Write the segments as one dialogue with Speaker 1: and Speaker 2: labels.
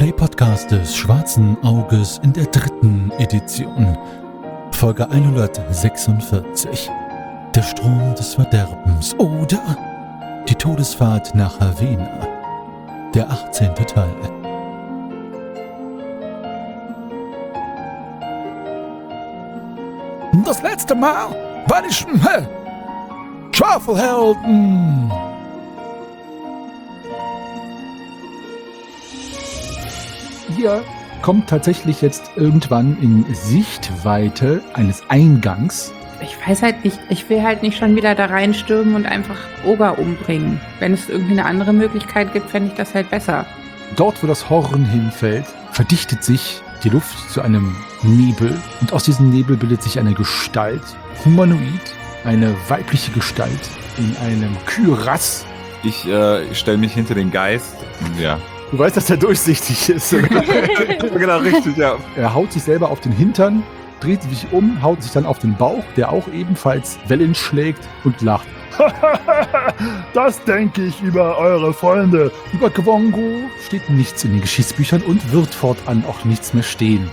Speaker 1: Podcast des Schwarzen Auges in der 3. Edition. Folge 146. Der Strom des Verderbens oder die Todesfahrt nach Havena. Der 18. Teil. Das letzte Mal war die Schwafelhelden. Ihr kommt tatsächlich jetzt irgendwann in Sichtweite eines Eingangs.
Speaker 2: Ich weiß halt nicht, ich will halt nicht schon wieder da reinstürmen und einfach Oger umbringen. Wenn es irgendwie eine andere Möglichkeit gibt, fände ich das halt besser.
Speaker 1: Dort, wo das Horn hinfällt, verdichtet sich die Luft zu einem Nebel und aus diesem Nebel bildet sich eine Gestalt, humanoid, eine weibliche Gestalt in einem Kürass.
Speaker 3: Ich stelle mich hinter den Geist. Ja.
Speaker 1: Du weißt, dass der durchsichtig ist.
Speaker 3: Genau, richtig, ja.
Speaker 1: Er haut sich selber auf den Hintern, dreht sich um, haut sich dann auf den Bauch, der auch ebenfalls Wellen schlägt und lacht. Das denke ich über eure Freunde. Über Gwongo steht nichts in den Geschichtsbüchern und wird fortan auch nichts mehr stehen.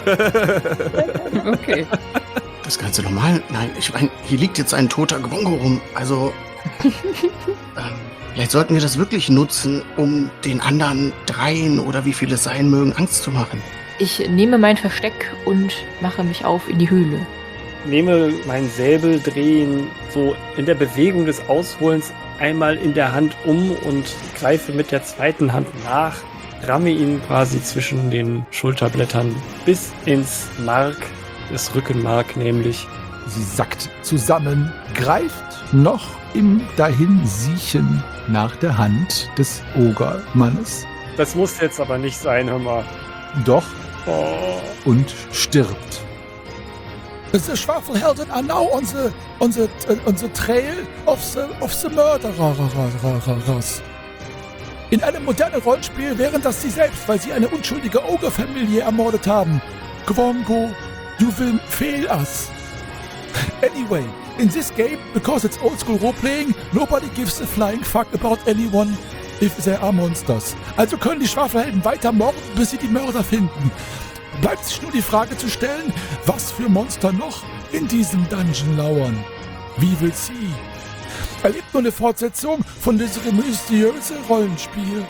Speaker 2: Okay.
Speaker 4: Das Ganze normal? Nein, ich meine, hier liegt jetzt ein toter Gwongo rum. Also, vielleicht sollten wir das wirklich nutzen, um den anderen 3 oder wie viele es sein mögen, Angst zu machen.
Speaker 5: Ich nehme mein Versteck und mache mich auf in die Höhle.
Speaker 6: Nehme meinen Säbel, drehe ihn so in der Bewegung des Ausholens einmal in der Hand um und greife mit der zweiten Hand nach, ramme ihn quasi zwischen den Schulterblättern bis ins Mark, das Rückenmark nämlich.
Speaker 1: Sie sackt zusammen, greift noch im Dahinsiechen nach der Hand des Ogermannes.
Speaker 6: Das muss jetzt aber nicht sein, hör mal.
Speaker 1: Doch.
Speaker 6: Oh.
Speaker 1: Und stirbt. The Schwafelhelden are now on the trail of the murderers. In einem modernen Rollenspiel wären das sie selbst, weil sie eine unschuldige Ogre-Familie ermordet haben. Gwongo, you will fail us. Anyway, in this game, because it's old school role-playing, nobody gives a flying fuck about anyone if there are monsters. Also können die Schwafelhelden weiter morden, bis sie die Mörder finden. Bleibt sich nur die Frage zu stellen, was für Monster noch in diesem Dungeon lauern. Wie will sie? Erlebt nur eine Fortsetzung von diesem mysteriösen Rollenspiel.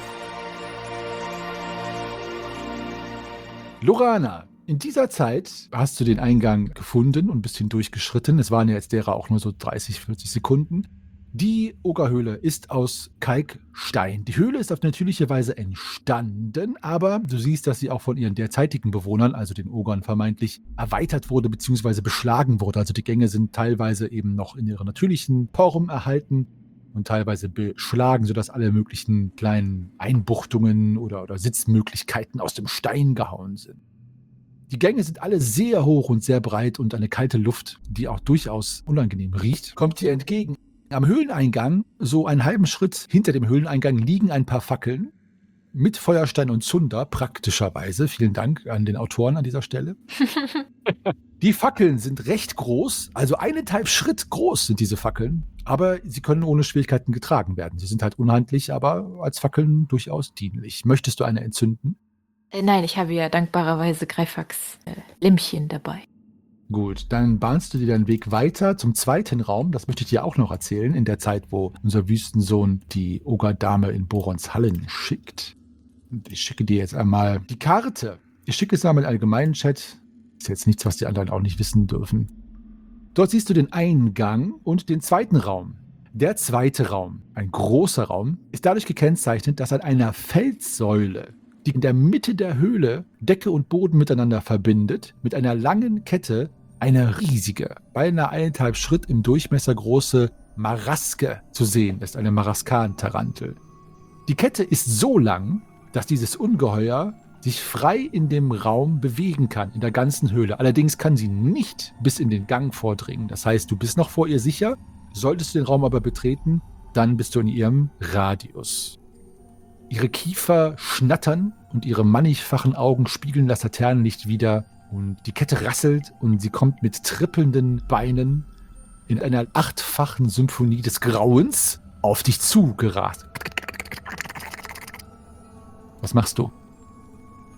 Speaker 1: Lorana, in dieser Zeit hast du den Eingang gefunden und bist hindurchgeschritten. Es waren ja jetzt derer auch nur so 30, 40 Sekunden. Die Ogerhöhle ist aus Kalkstein. Die Höhle ist auf natürliche Weise entstanden, aber du siehst, dass sie auch von ihren derzeitigen Bewohnern, also den Ogern vermeintlich, erweitert wurde bzw. beschlagen wurde. Also die Gänge sind teilweise eben noch in ihrer natürlichen Form erhalten und teilweise beschlagen, sodass alle möglichen kleinen Einbuchtungen oder Sitzmöglichkeiten aus dem Stein gehauen sind. Die Gänge sind alle sehr hoch und sehr breit und eine kalte Luft, die auch durchaus unangenehm riecht, kommt dir entgegen. Am Höhleneingang, so einen halben Schritt hinter dem Höhleneingang, liegen ein paar Fackeln mit Feuerstein und Zunder, praktischerweise. Vielen Dank an den Autoren an dieser Stelle. Die Fackeln sind recht groß, also 1,5 Schritt groß sind diese Fackeln, aber sie können ohne Schwierigkeiten getragen werden. Sie sind halt unhandlich, aber als Fackeln durchaus dienlich. Möchtest du eine entzünden?
Speaker 5: Nein, ich habe ja dankbarerweise Greifax Lämpchen dabei.
Speaker 1: Gut, dann bahnst du dir deinen Weg weiter zum zweiten Raum. Das möchte ich dir auch noch erzählen, in der Zeit, wo unser Wüstensohn die Ogerdame in Borons Hallen schickt. Und ich schicke dir jetzt einmal die Karte. Ich schicke es einmal in den allgemeinen Chat. Ist jetzt nichts, was die anderen auch nicht wissen dürfen. Dort siehst du den Eingang und den zweiten Raum. Der zweite Raum, ein großer Raum, ist dadurch gekennzeichnet, dass an einer Felssäule, die in der Mitte der Höhle Decke und Boden miteinander verbindet, mit einer langen Kette eine riesige, beinahe 1,5 Schritt im Durchmesser große Maraske zu sehen ist, eine Maraskan-Tarantel. Die Kette ist so lang, dass dieses Ungeheuer sich frei in dem Raum bewegen kann, in der ganzen Höhle. Allerdings kann sie nicht bis in den Gang vordringen. Das heißt, du bist noch vor ihr sicher. Solltest du den Raum aber betreten, dann bist du in ihrem Radius. Ihre Kiefer schnattern und ihre mannigfachen Augen spiegeln das Laternenlicht wider. Und die Kette rasselt und sie kommt mit trippelnden Beinen in einer 8-fachen Symphonie des Grauens auf dich zugerast. Was machst du?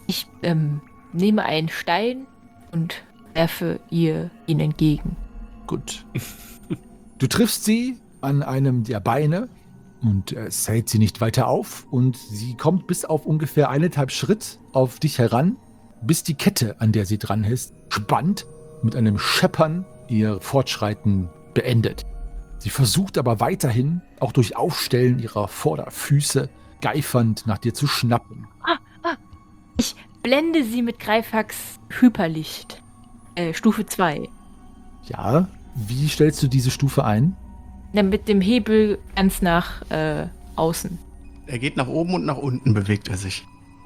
Speaker 5: Ich nehme einen Stein und werfe ihn entgegen.
Speaker 1: Gut. Du triffst sie an einem der Beine und es hält sie nicht weiter auf und sie kommt bis auf ungefähr 1,5 Schritt auf dich heran, bis die Kette, an der sie dran ist, spannt, mit einem Scheppern ihr Fortschreiten beendet. Sie versucht aber weiterhin, auch durch Aufstellen ihrer Vorderfüße, geifernd nach dir zu schnappen.
Speaker 5: Ich blende sie mit Greifax Hyperlicht. Stufe 2.
Speaker 1: Ja, wie stellst du diese Stufe ein?
Speaker 5: Dann mit dem Hebel ganz nach außen.
Speaker 4: Er geht nach oben und nach unten, bewegt er sich.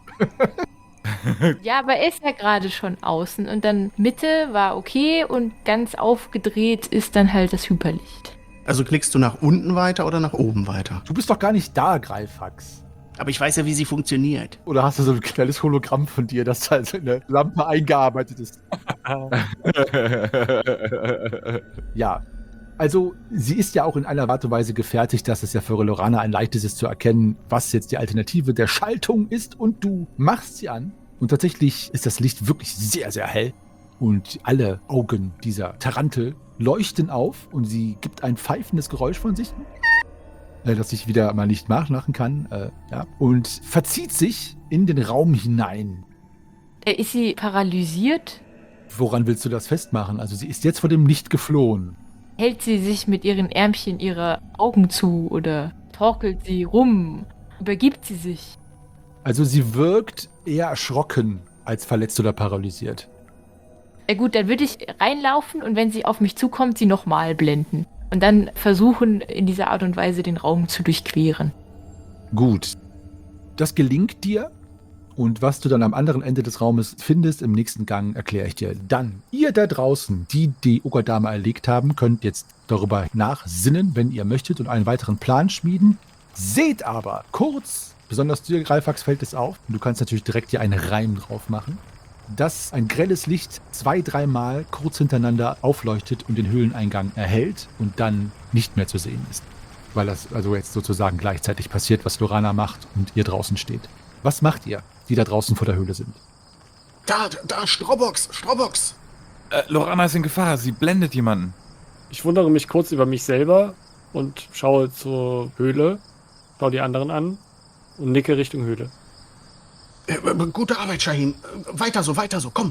Speaker 5: Ja, aber er ist ja gerade schon außen und dann Mitte war okay und ganz aufgedreht ist dann halt das Hyperlicht.
Speaker 4: Also klickst du nach unten weiter oder nach oben weiter?
Speaker 1: Du bist doch gar nicht da, Greifax.
Speaker 4: Aber ich weiß ja, wie sie funktioniert.
Speaker 1: Oder hast du so ein kleines Hologramm von dir, das da in eine Lampe eingearbeitet ist? Ja, also sie ist ja auch in einer Art und Weise gefertigt, dass es ja für Lorana ein leichtes ist zu erkennen, was jetzt die Alternative der Schaltung ist, und du machst sie an und tatsächlich ist das Licht wirklich sehr, sehr hell und alle Augen dieser Tarantel leuchten auf und sie gibt ein pfeifendes Geräusch von sich, das ich wieder mal nicht nachmachen kann, und verzieht sich in den Raum hinein.
Speaker 5: Ist sie paralysiert?
Speaker 1: Woran willst du das festmachen? Also sie ist jetzt vor dem Licht geflohen.
Speaker 5: Hält sie sich mit ihren Ärmchen ihre Augen zu oder torkelt sie rum? Übergibt sie sich?
Speaker 1: Also sie wirkt eher erschrocken als verletzt oder paralysiert.
Speaker 5: Gut, dann würde ich reinlaufen und wenn sie auf mich zukommt, sie nochmal blenden. Und dann versuchen, in dieser Art und Weise den Raum zu durchqueren.
Speaker 1: Gut. Das gelingt dir. Und was du dann am anderen Ende des Raumes findest, im nächsten Gang, erkläre ich dir dann. Ihr da draußen, die die Ogre-Dame erlegt haben, könnt jetzt darüber nachsinnen, wenn ihr möchtet, und einen weiteren Plan schmieden. Seht aber kurz, besonders dir, Greifax, fällt es auf, und du kannst natürlich direkt hier einen Reim drauf machen, dass ein grelles Licht 2-3 Mal kurz hintereinander aufleuchtet und den Höhleneingang erhellt und dann nicht mehr zu sehen ist. Weil das also jetzt sozusagen gleichzeitig passiert, was Lorana macht und ihr draußen steht. Was macht ihr, die da draußen vor der Höhle sind?
Speaker 4: Da, Strobox!
Speaker 3: Lorana ist in Gefahr, sie blendet jemanden.
Speaker 6: Ich wundere mich kurz über mich selber und schaue zur Höhle, schaue die anderen an und nicke Richtung Höhle.
Speaker 4: Gute Arbeit, Shahin. Weiter so, komm.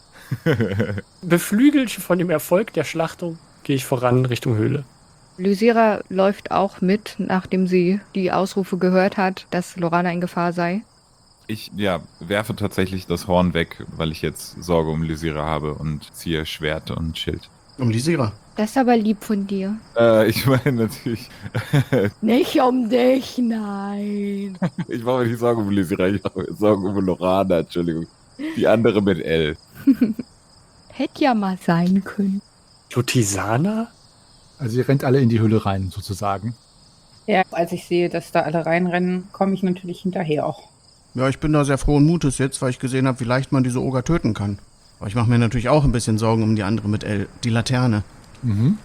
Speaker 6: Beflügelt von dem Erfolg der Schlachtung gehe ich voran Richtung Höhle.
Speaker 7: Lysira läuft auch mit, nachdem sie die Ausrufe gehört hat, dass Lorana in Gefahr sei.
Speaker 3: Ich werfe tatsächlich das Horn weg, weil ich jetzt Sorge um Lysira habe und ziehe Schwert und Schild.
Speaker 4: Um Lysira.
Speaker 7: Das ist aber lieb von dir.
Speaker 3: Ich meine natürlich,
Speaker 7: Nicht um dich, nein.
Speaker 3: ich mache mir nicht Sorgen um Lysira, ich mache mir Sorgen um Lorana, Entschuldigung. Die andere mit L.
Speaker 7: Hätte ja mal sein können.
Speaker 6: Lutisana?
Speaker 1: Also ihr rennt alle in die Höhle rein, sozusagen.
Speaker 2: Ja, als ich sehe, dass da alle reinrennen, komme ich natürlich hinterher auch.
Speaker 4: Ja, ich bin da sehr frohen Mutes jetzt, weil ich gesehen habe, wie leicht man diese Oger töten kann. Aber ich mache mir natürlich auch ein bisschen Sorgen um die andere mit L, die Laterne.
Speaker 1: Mhm.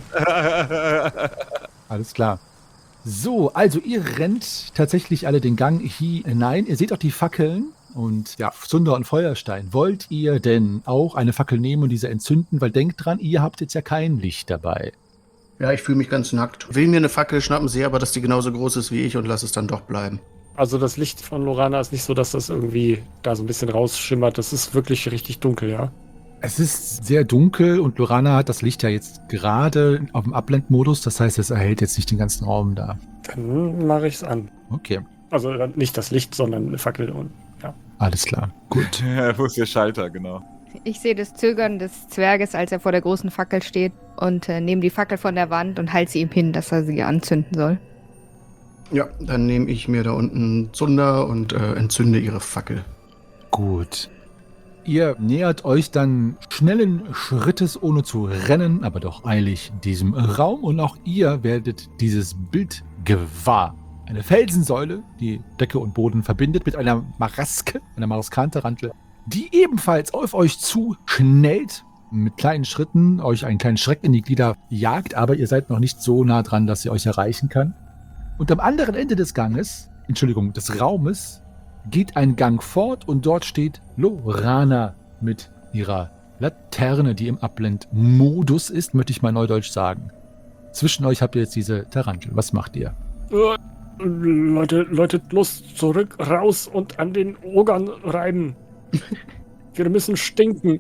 Speaker 1: Alles klar. So, also ihr rennt tatsächlich alle den Gang hinein. Ihr seht auch die Fackeln und Zunder und Feuerstein. Wollt ihr denn auch eine Fackel nehmen und diese entzünden? Weil denkt dran, ihr habt jetzt ja kein Licht dabei.
Speaker 4: Ja, ich fühle mich ganz nackt. Will mir eine Fackel schnappen, sehe aber, dass die genauso groß ist wie ich und lass es dann doch bleiben.
Speaker 6: Also das Licht von Lorana ist nicht so, dass das irgendwie da so ein bisschen rausschimmert. Das ist wirklich richtig dunkel, ja?
Speaker 1: Es ist sehr dunkel und Lorana hat das Licht ja jetzt gerade auf dem Abblendmodus. Das heißt, es erhält jetzt nicht den ganzen Raum da.
Speaker 6: Dann mache ich es an.
Speaker 1: Okay,
Speaker 6: Also nicht das Licht, sondern eine Fackel und ja.
Speaker 1: alles klar. Gut.
Speaker 3: Wo ist der Schalter, genau.
Speaker 7: Ich sehe das Zögern des Zwerges, als er vor der großen Fackel steht, und nehme die Fackel von der Wand und halte sie ihm hin, dass er sie anzünden soll.
Speaker 4: Ja, dann nehme ich mir da unten Zunder und entzünde ihre Fackel.
Speaker 1: Gut. Ihr nähert euch dann schnellen Schrittes, ohne zu rennen, aber doch eilig diesem Raum. Und auch ihr werdet dieses Bild gewahr. Eine Felsensäule, die Decke und Boden verbindet, mit einer Maraske, einer Maraskantarantel, die ebenfalls auf euch zuschnellt, mit kleinen Schritten euch einen kleinen Schreck in die Glieder jagt, aber ihr seid noch nicht so nah dran, dass sie euch erreichen kann. Und am anderen Ende des Raumes, geht einen Gang fort und dort steht Lorana mit ihrer Laterne, die im Abblendmodus ist, möchte ich mal neudeutsch sagen. Zwischen euch habt ihr jetzt diese Tarantel. Was macht ihr?
Speaker 6: Leute, los, zurück, raus und an den Ogern reiben. Wir müssen stinken.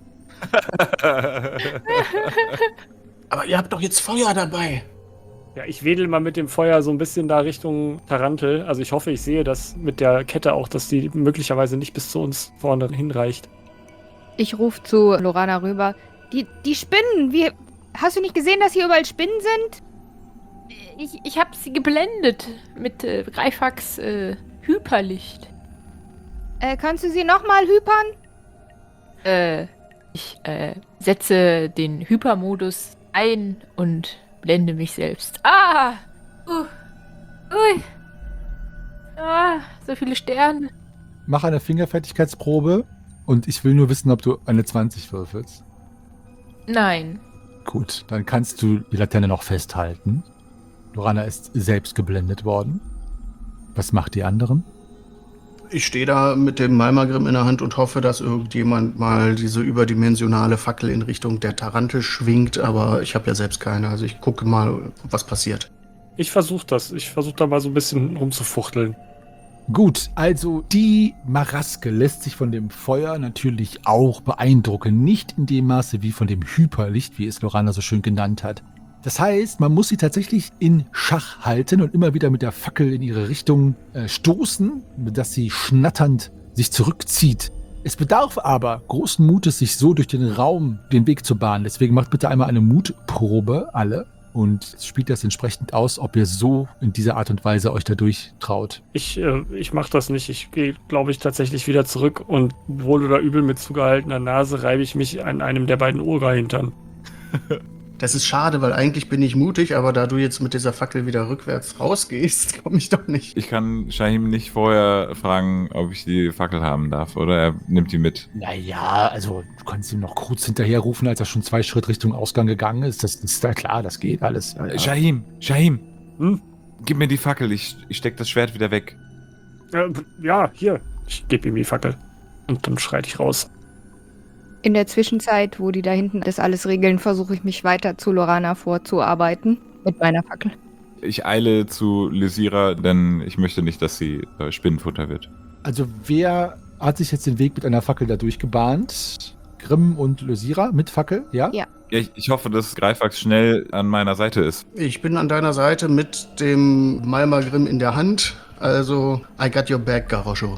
Speaker 4: Aber ihr habt doch jetzt Feuer dabei.
Speaker 6: Ja, ich wedel mal mit dem Feuer so ein bisschen da Richtung Tarantel. Also ich hoffe, ich sehe das mit der Kette auch, dass die möglicherweise nicht bis zu uns vorne hinreicht.
Speaker 7: Ich rufe zu Lorana rüber. Die Spinnen, hast du nicht gesehen, dass hier überall Spinnen sind?
Speaker 5: Ich habe sie geblendet mit Greifax Hyperlicht.
Speaker 7: Kannst du sie nochmal hypern?
Speaker 5: Ich setze den Hypermodus ein und blende mich selbst. Ui. So viele Sterne.
Speaker 1: Mach eine Fingerfertigkeitsprobe und ich will nur wissen, ob du eine 20 würfelst.
Speaker 5: Nein.
Speaker 1: Gut, dann kannst du die Laterne noch festhalten. Lorana ist selbst geblendet worden. Was macht die anderen?
Speaker 4: Ich stehe da mit dem Malmagrim in der Hand und hoffe, dass irgendjemand mal diese überdimensionale Fackel in Richtung der Tarantel schwingt, aber ich habe ja selbst keine, also ich gucke mal, was passiert.
Speaker 6: Ich versuche das. Ich versuche da mal so ein bisschen rumzufuchteln.
Speaker 1: Gut, also die Maraske lässt sich von dem Feuer natürlich auch beeindrucken. Nicht in dem Maße wie von dem Hyperlicht, wie es Lorana so schön genannt hat. Das heißt, man muss sie tatsächlich in Schach halten und immer wieder mit der Fackel in ihre Richtung stoßen, dass sie schnatternd sich zurückzieht. Es bedarf aber großen Mutes, sich so durch den Raum den Weg zu bahnen. Deswegen macht bitte einmal eine Mutprobe, alle, und spielt das entsprechend aus, ob ihr so in dieser Art und Weise euch dadurch traut.
Speaker 6: Ich mache das nicht. Ich gehe, glaube ich, tatsächlich wieder zurück und wohl oder übel mit zugehaltener Nase reibe ich mich an einem der beiden Oger-Hintern.
Speaker 4: Das ist schade, weil eigentlich bin ich mutig, aber da du jetzt mit dieser Fackel wieder rückwärts rausgehst, komme ich doch nicht.
Speaker 3: Ich kann Shahim nicht vorher fragen, ob ich die Fackel haben darf, oder er nimmt die mit.
Speaker 1: Naja, also du kannst ihm noch kurz hinterher rufen, als er schon 2 Schritte Richtung Ausgang gegangen ist. Das ist ja klar, das geht alles. Ja.
Speaker 3: Shahim, gib mir die Fackel, ich steck das Schwert wieder weg.
Speaker 6: Ja, hier. Ich gebe ihm die Fackel. Und dann schreite ich raus.
Speaker 7: In der Zwischenzeit, wo die da hinten das alles regeln, versuche ich mich weiter zu Lorana vorzuarbeiten mit meiner Fackel.
Speaker 3: Ich eile zu Lysira, denn ich möchte nicht, dass sie Spinnenfutter wird.
Speaker 1: Also wer hat sich jetzt den Weg mit einer Fackel da durchgebahnt? Grimm und Lysira mit Fackel, ja?
Speaker 7: Ja.
Speaker 3: Ich hoffe, dass Greifax schnell an meiner Seite ist.
Speaker 4: Ich bin an deiner Seite mit dem Malmagrim in der Hand, also I got your back, Garoscho.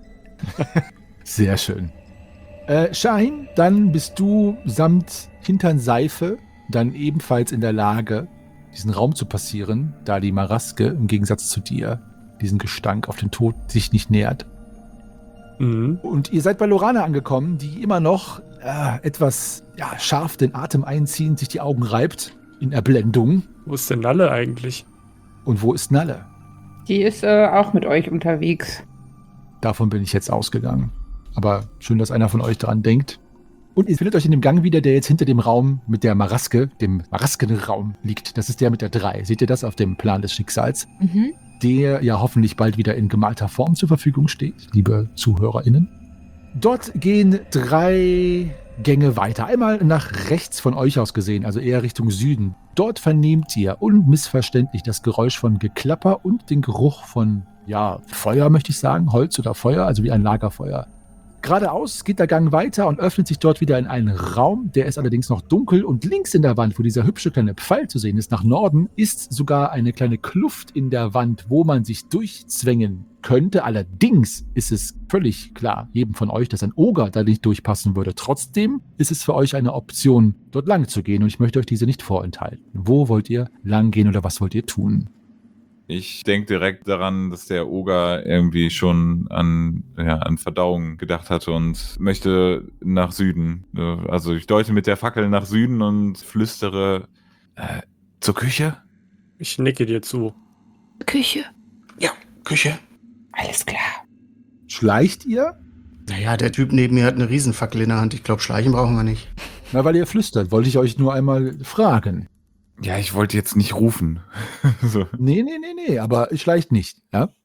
Speaker 1: Sehr schön. Shahin, dann bist du samt Hintern Seife dann ebenfalls in der Lage, diesen Raum zu passieren, da die Maraske im Gegensatz zu dir diesen Gestank auf den Tod sich nicht nähert.
Speaker 6: Mhm.
Speaker 1: Und ihr seid bei Lorana angekommen, die immer noch etwas scharf den Atem einziehend, sich die Augen reibt in Erblendung.
Speaker 6: Wo ist denn Nalle eigentlich?
Speaker 1: Und wo ist Nalle?
Speaker 2: Die ist auch mit euch unterwegs.
Speaker 1: Davon bin ich jetzt ausgegangen. Aber schön, dass einer von euch daran denkt. Und ihr findet euch in dem Gang wieder, der jetzt hinter dem Raum mit der Maraske, dem Maraskenraum liegt. Das ist der mit der 3. Seht ihr das auf dem Plan des Schicksals?
Speaker 5: Mhm.
Speaker 1: Der ja hoffentlich bald wieder in gemalter Form zur Verfügung steht, liebe ZuhörerInnen. Dort gehen 3 Gänge weiter. Einmal nach rechts von euch aus gesehen, also eher Richtung Süden. Dort vernehmt ihr unmissverständlich das Geräusch von Geklapper und den Geruch von, Feuer, möchte ich sagen, Holz oder Feuer, also wie ein Lagerfeuer. Geradeaus geht der Gang weiter und öffnet sich dort wieder in einen Raum, der ist allerdings noch dunkel, und links in der Wand, wo dieser hübsche kleine Pfeil zu sehen ist, nach Norden, ist sogar eine kleine Kluft in der Wand, wo man sich durchzwängen könnte. Allerdings ist es völlig klar, jedem von euch, dass ein Oger da nicht durchpassen würde. Trotzdem ist es für euch eine Option, dort lang zu gehen, und ich möchte euch diese nicht vorenthalten. Wo wollt ihr lang gehen oder was wollt ihr tun?
Speaker 3: Ich denke direkt daran, dass der Oger irgendwie schon an Verdauung gedacht hatte und möchte nach Süden. Also ich deute mit der Fackel nach Süden und flüstere zur Küche.
Speaker 6: Ich nicke dir zu.
Speaker 5: Küche.
Speaker 4: Ja, Küche.
Speaker 2: Alles klar.
Speaker 1: Schleicht ihr?
Speaker 4: Naja, der Typ neben mir hat eine Riesenfackel in der Hand. Ich glaube, schleichen brauchen wir nicht.
Speaker 1: Na, weil ihr flüstert, wollte ich euch nur einmal fragen.
Speaker 3: Ja, ich wollte jetzt nicht rufen. So.
Speaker 1: Nee, aber schleicht nicht, ja?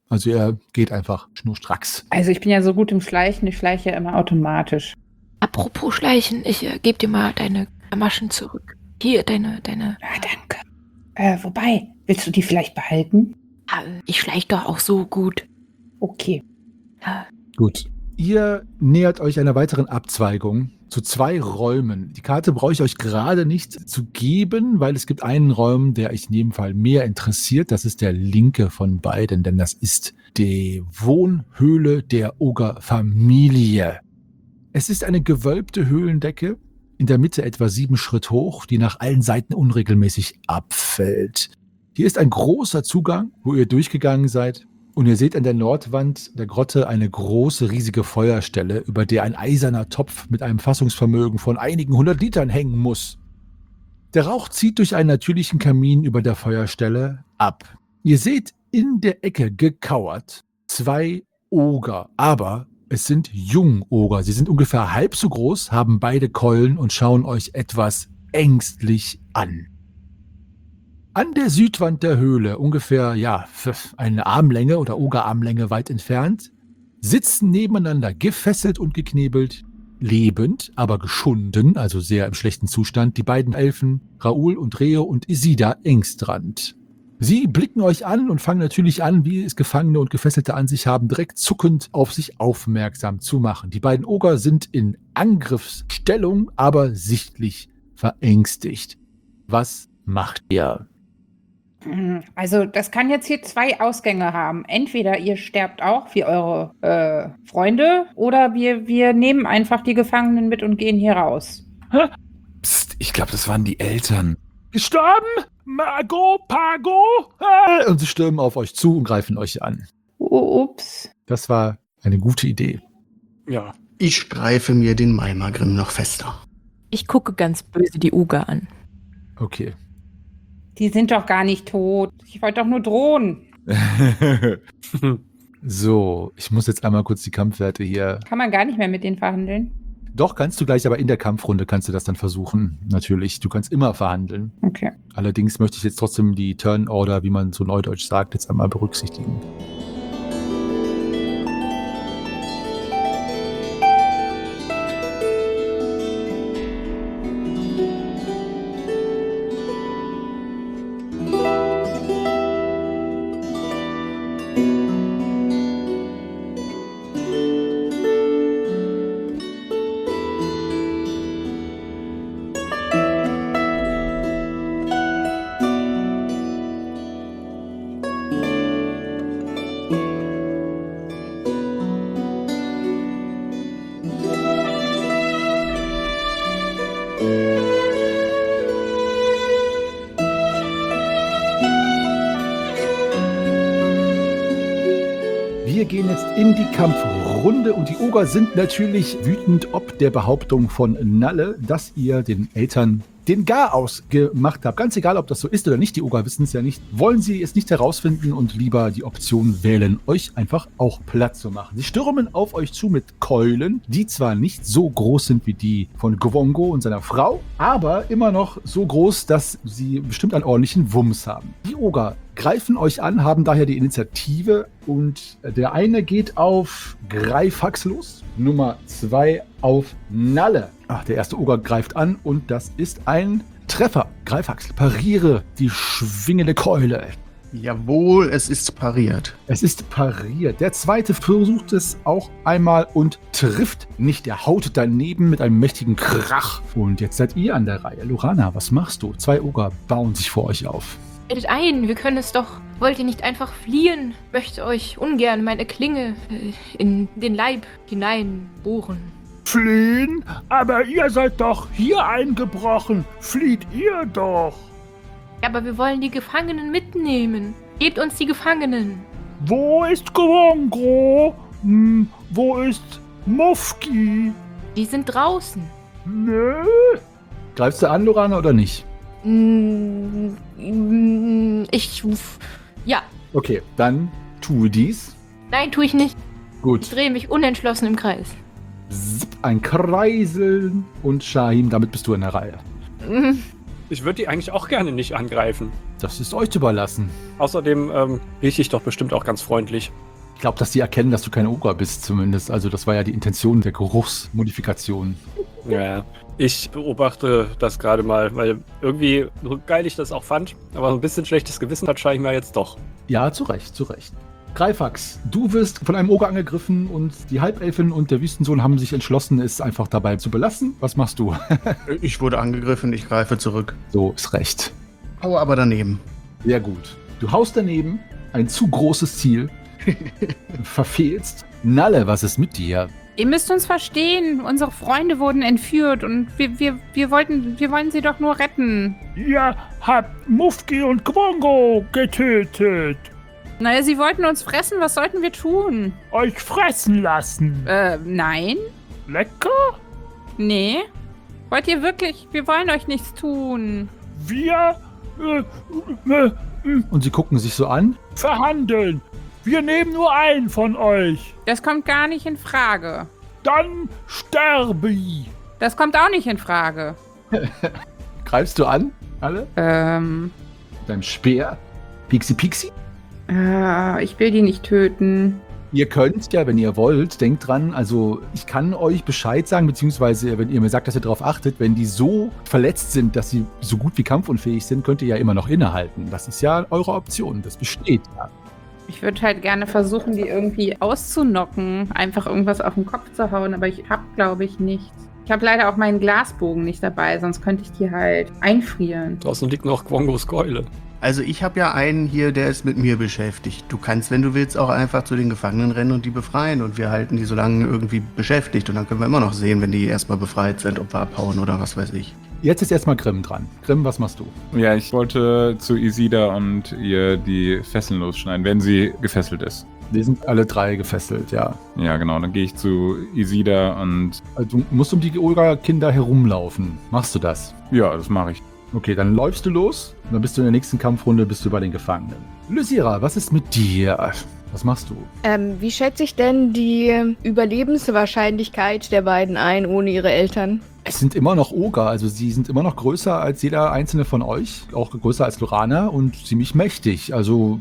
Speaker 1: Also ihr geht einfach schnurstracks.
Speaker 2: Also ich bin ja so gut im Schleichen, ich schleiche ja immer automatisch.
Speaker 5: Apropos Schleichen, ich gebe dir mal deine Maschen zurück. Hier, deine.
Speaker 2: Ja, danke. Wobei, willst du die vielleicht behalten?
Speaker 5: Ich schleich doch auch so gut.
Speaker 2: Okay.
Speaker 1: Gut. Ihr nähert euch einer weiteren Abzweigung zu 2 Räumen. Die Karte brauche ich euch gerade nicht zu geben, weil es gibt einen Raum, der euch in jedem Fall mehr interessiert. Das ist der linke von beiden, denn das ist die Wohnhöhle der Oger-Familie. Es ist eine gewölbte Höhlendecke, in der Mitte etwa 7 Schritt hoch, die nach allen Seiten unregelmäßig abfällt. Hier ist ein großer Zugang, wo ihr durchgegangen seid. Und ihr seht an der Nordwand der Grotte eine große, riesige Feuerstelle, über der ein eiserner Topf mit einem Fassungsvermögen von einigen 100 Litern hängen muss. Der Rauch zieht durch einen natürlichen Kamin über der Feuerstelle ab. Ihr seht in der Ecke gekauert 2 Oger, aber es sind Jungoger. Sie sind ungefähr halb so groß, haben beide Keulen und schauen euch etwas ängstlich an. An der Südwand der Höhle, ungefähr eine Armlänge oder Ogerarmlänge weit entfernt, sitzen nebeneinander gefesselt und geknebelt, lebend, aber geschunden, also sehr im schlechten Zustand, die beiden Elfen Raoul und Reo und Isida Engstrand. Sie blicken euch an und fangen natürlich an, wie es Gefangene und Gefesselte an sich haben, direkt zuckend auf sich aufmerksam zu machen. Die beiden Oger sind in Angriffsstellung, aber sichtlich verängstigt. Was macht ihr?
Speaker 2: Also das kann jetzt hier 2 Ausgänge haben. Entweder ihr sterbt auch wie eure Freunde oder wir nehmen einfach die Gefangenen mit und gehen hier raus.
Speaker 3: Psst, ich glaube, das waren die Eltern.
Speaker 1: Gestorben? Margot, Pago? Und sie stürmen auf euch zu und greifen euch an.
Speaker 2: Ups.
Speaker 1: Das war eine gute Idee.
Speaker 6: Ja.
Speaker 4: Ich streife mir den Malmagrim noch fester.
Speaker 5: Ich gucke ganz böse die Uga an.
Speaker 1: Okay.
Speaker 2: Die sind doch gar nicht tot. Ich wollte doch nur drohen.
Speaker 1: So, ich muss jetzt einmal kurz die Kampfwerte hier.
Speaker 2: Kann man gar nicht mehr mit denen verhandeln?
Speaker 1: Doch, kannst du gleich, aber in der Kampfrunde kannst du das dann versuchen. Natürlich, du kannst immer verhandeln.
Speaker 2: Okay.
Speaker 1: Allerdings möchte ich jetzt trotzdem die Turn-Order, wie man so neudeutsch sagt, jetzt einmal berücksichtigen. Wir gehen jetzt in die Kampfrunde und die Oger sind natürlich wütend ob der Behauptung von Nalle, dass ihr den Eltern den Garaus gemacht habt. Ganz egal, ob das so ist oder nicht, die Oger wissen es ja nicht. Wollen sie es nicht herausfinden und lieber die Option wählen, euch einfach auch platt zu machen. Sie stürmen auf euch zu mit Keulen, die zwar nicht so groß sind wie die von Gwongo und seiner Frau, aber immer noch so groß, dass sie bestimmt einen ordentlichen Wumms haben. Die Oger greifen euch an, haben daher die Initiative und der eine geht auf Greifax los, Nummer 2 auf Nalle. Ach, der erste Oger greift an und das ist ein Treffer. Greifax, pariere die schwingende Keule.
Speaker 4: Jawohl, es ist pariert.
Speaker 1: Es ist pariert. Der zweite versucht es auch einmal und trifft nicht. Er haut daneben mit einem mächtigen Krach. Und jetzt seid ihr an der Reihe. Lorana, was machst du? 2 Oger bauen sich vor euch auf.
Speaker 5: Tretet ein, wir können es doch. Wollt ihr nicht einfach fliehen? Möchte euch ungern meine Klinge in den Leib hineinbohren.
Speaker 1: Fliehen? Aber ihr seid doch hier eingebrochen. Flieht ihr doch.
Speaker 5: Ja, aber wir wollen die Gefangenen mitnehmen. Gebt uns die Gefangenen.
Speaker 1: Wo ist Gwongo? Wo ist Mufki?
Speaker 5: Die sind draußen.
Speaker 1: Nö. Greifst du an, Lorana, oder nicht?
Speaker 5: Ja.
Speaker 1: Okay, dann tue dies.
Speaker 5: Nein, tue ich nicht. Ich
Speaker 1: Gut.
Speaker 5: drehe mich unentschlossen im Kreis.
Speaker 1: Ein Kreiseln und Shahim, damit bist du in der Reihe.
Speaker 6: Ich würde die eigentlich auch gerne nicht angreifen.
Speaker 1: Das ist euch überlassen.
Speaker 6: Außerdem rieche ich doch bestimmt auch ganz freundlich.
Speaker 1: Ich glaube, dass die erkennen, dass du kein Oger bist zumindest. Also das war ja die Intention der Geruchsmodifikation.
Speaker 6: Ja, ich beobachte das gerade mal, weil irgendwie, so geil ich das auch fand, aber ein bisschen schlechtes Gewissen hat scheinbar jetzt doch.
Speaker 1: Ja, zu Recht, zu Recht. Greifax, du wirst von einem Oger angegriffen und die Halbelfin und der Wüstensohn haben sich entschlossen, es einfach dabei zu belassen. Was machst du?
Speaker 4: Ich wurde angegriffen, ich greife zurück.
Speaker 1: So, ist recht.
Speaker 4: Hau aber daneben.
Speaker 1: Sehr gut. Du haust daneben, ein zu großes Ziel, verfehlst. Nalle, was ist mit dir?
Speaker 2: Ihr müsst uns verstehen. Unsere Freunde wurden entführt und wir wollen sie doch nur retten.
Speaker 8: Ihr habt Mufki und Gwongo getötet.
Speaker 2: Naja, sie wollten uns fressen. Was sollten wir tun?
Speaker 8: Euch fressen lassen.
Speaker 2: Nein?
Speaker 8: Lecker?
Speaker 2: Nee? Wollt ihr wirklich? Wir wollen euch nichts tun.
Speaker 8: Wir
Speaker 1: Und sie gucken sich so an.
Speaker 8: verhandeln. Wir nehmen nur einen von euch.
Speaker 2: Das kommt gar nicht in Frage.
Speaker 8: Dann sterbe ich.
Speaker 2: Das kommt auch nicht in Frage.
Speaker 1: Greifst du an, alle? Deinem Speer? Pixi Pixi?
Speaker 2: Ich will die nicht töten.
Speaker 1: Ihr könnt ja, wenn ihr wollt, denkt dran, also ich kann euch Bescheid sagen, beziehungsweise wenn ihr mir sagt, dass ihr darauf achtet, wenn die so verletzt sind, dass sie so gut wie kampfunfähig sind, könnt ihr ja immer noch innehalten. Das ist ja eure Option, das besteht ja.
Speaker 2: Ich würde halt gerne versuchen, die irgendwie auszunocken. Einfach irgendwas auf den Kopf zu hauen, aber ich habe, glaube ich, nichts. Ich habe leider auch meinen Glasbogen nicht dabei, sonst könnte ich die halt einfrieren.
Speaker 6: Draußen liegt noch Gwongos Keule.
Speaker 4: Also ich habe ja einen hier, der ist mit mir beschäftigt. Du kannst, wenn du willst, auch einfach zu den Gefangenen rennen und die befreien. Und wir halten die so lange irgendwie beschäftigt. Und dann können wir immer noch sehen, wenn die erstmal befreit sind, ob wir abhauen oder was weiß ich.
Speaker 1: Jetzt ist erstmal Grimm dran. Grimm, was machst du?
Speaker 3: Ja, ich wollte zu Isida und ihr die Fesseln losschneiden, wenn sie gefesselt ist.
Speaker 1: Wir sind alle drei gefesselt, ja.
Speaker 3: Ja, genau. Dann gehe ich zu Isida und
Speaker 1: Also du musst um die Olga-Kinder herumlaufen. Machst du das?
Speaker 3: ja, das mache ich.
Speaker 1: Okay, dann läufst du los. Und dann bist du in der nächsten Kampfrunde bist du bei den Gefangenen. Lysira, was ist mit dir? Was machst du?
Speaker 7: Wie schätze ich denn die Überlebenswahrscheinlichkeit der beiden ein, ohne ihre Eltern?
Speaker 1: Es sind immer noch Oger, also sie sind immer noch größer als jeder einzelne von euch. Auch größer als Lorana und ziemlich mächtig. Also,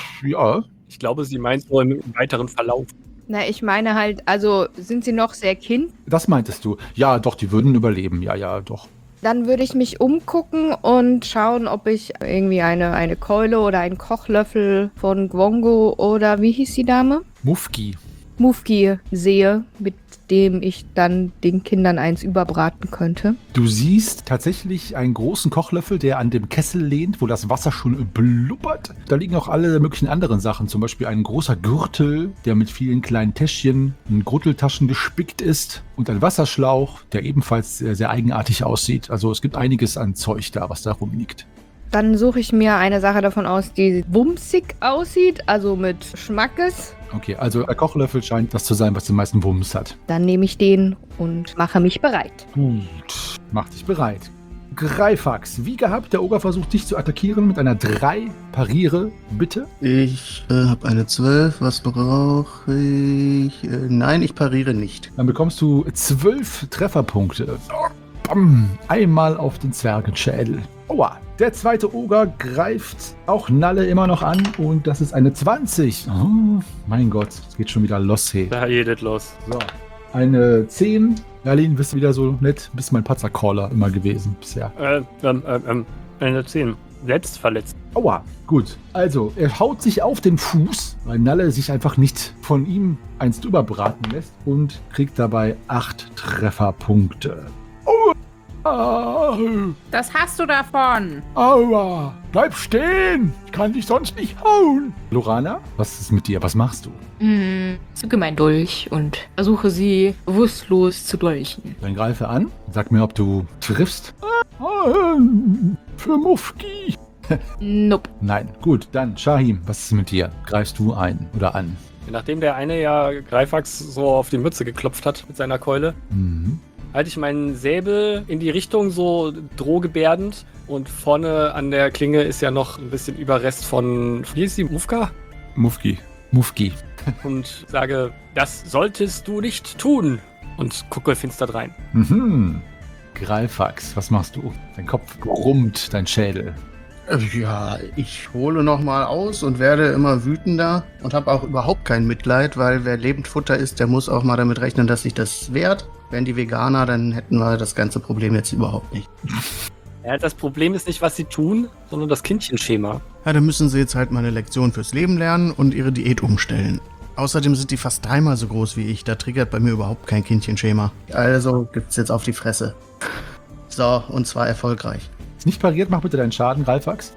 Speaker 1: ja.
Speaker 6: Ich glaube, sie meint so im weiteren Verlauf.
Speaker 7: Na, ich meine halt, also sind sie noch sehr kind?
Speaker 1: Das meintest du. Ja, doch, die würden überleben. Ja, ja, doch.
Speaker 7: Dann würde ich mich umgucken und schauen, ob ich irgendwie eine Keule oder einen Kochlöffel von Gwongo oder wie hieß die Dame?
Speaker 1: Mufki.
Speaker 7: Mufki sehe, mit dem ich dann den Kindern eins überbraten könnte.
Speaker 1: Du siehst tatsächlich einen großen Kochlöffel, der an dem Kessel lehnt, wo das Wasser schon blubbert. Da liegen auch alle möglichen anderen Sachen, zum Beispiel ein großer Gürtel, der mit vielen kleinen Täschchen und Gürteltaschen gespickt ist und ein Wasserschlauch, der ebenfalls sehr, sehr eigenartig aussieht. Also es gibt einiges an Zeug da, was da rumliegt.
Speaker 7: Dann suche ich mir eine Sache davon aus, die wumsig aussieht, also mit Schmackes.
Speaker 1: Okay, also der Kochlöffel scheint das zu sein, was den meisten Wumms hat.
Speaker 7: Dann nehme ich den und mache mich bereit.
Speaker 1: Gut, mach dich bereit. Greifax, wie gehabt, der Oger versucht dich zu attackieren mit einer 3. Pariere, bitte.
Speaker 4: Ich habe eine 12. Was brauche ich? Nein, ich pariere nicht.
Speaker 1: Dann bekommst du 12 Trefferpunkte. Bam, einmal auf den Zwergenschädel. Aua, der zweite Oger greift auch Nalle immer noch an und das ist eine 20. Oh, mein Gott, es geht schon wieder los, hey.
Speaker 6: Da geht es los.
Speaker 1: So, eine 10. Merlin, bist du wieder so nett? Bist mein Patzer-Caller immer gewesen bisher.
Speaker 6: Eine 10. Selbst verletzt.
Speaker 1: Aua, gut. Also, er haut sich auf den Fuß, weil Nalle sich einfach nicht von ihm einst überbraten lässt und kriegt dabei 8 Trefferpunkte.
Speaker 2: Das hast du davon.
Speaker 8: Aua, bleib stehen. Ich kann dich sonst nicht hauen.
Speaker 1: Lorana, was ist mit dir? Was machst du?
Speaker 5: Zücke mein Dolch und versuche sie bewusstlos zu dolchen.
Speaker 1: Dann greife an. Sag mir, ob du triffst.
Speaker 8: Für Mufki.
Speaker 5: Nope.
Speaker 1: Nein. Gut, dann Shahim, was ist mit dir? Greifst du ein oder an?
Speaker 6: Nachdem der eine ja Greifax so auf die Mütze geklopft hat mit seiner Keule,
Speaker 1: Mhm.
Speaker 6: halte ich meinen Säbel in die Richtung so drohgebärdend und vorne an der Klinge ist ja noch ein bisschen Überrest von, wie ist die, Mufka?
Speaker 3: Mufki.
Speaker 1: Mufki.
Speaker 6: Und sage, das solltest du nicht tun und gucke finster rein.
Speaker 1: Mhm. Greifax, was machst du? Dein Kopf brummt, dein Schädel.
Speaker 4: Ja, ich hole nochmal aus und werde immer wütender und habe auch überhaupt kein Mitleid, weil wer Lebendfutter ist, der muss auch mal damit rechnen, dass sich das wehrt. Wären die Veganer, dann hätten wir das ganze Problem jetzt überhaupt nicht.
Speaker 6: Ja, das Problem ist nicht, was sie tun, sondern das Kindchenschema.
Speaker 4: Ja, dann müssen sie jetzt halt mal eine Lektion fürs Leben lernen und ihre Diät umstellen. Außerdem sind die fast 3-mal so groß wie ich, da triggert bei mir überhaupt kein Kindchenschema. Also gibt's jetzt auf die Fresse. So, und zwar erfolgreich.
Speaker 1: Ist nicht pariert, mach bitte deinen Schaden, Greifax.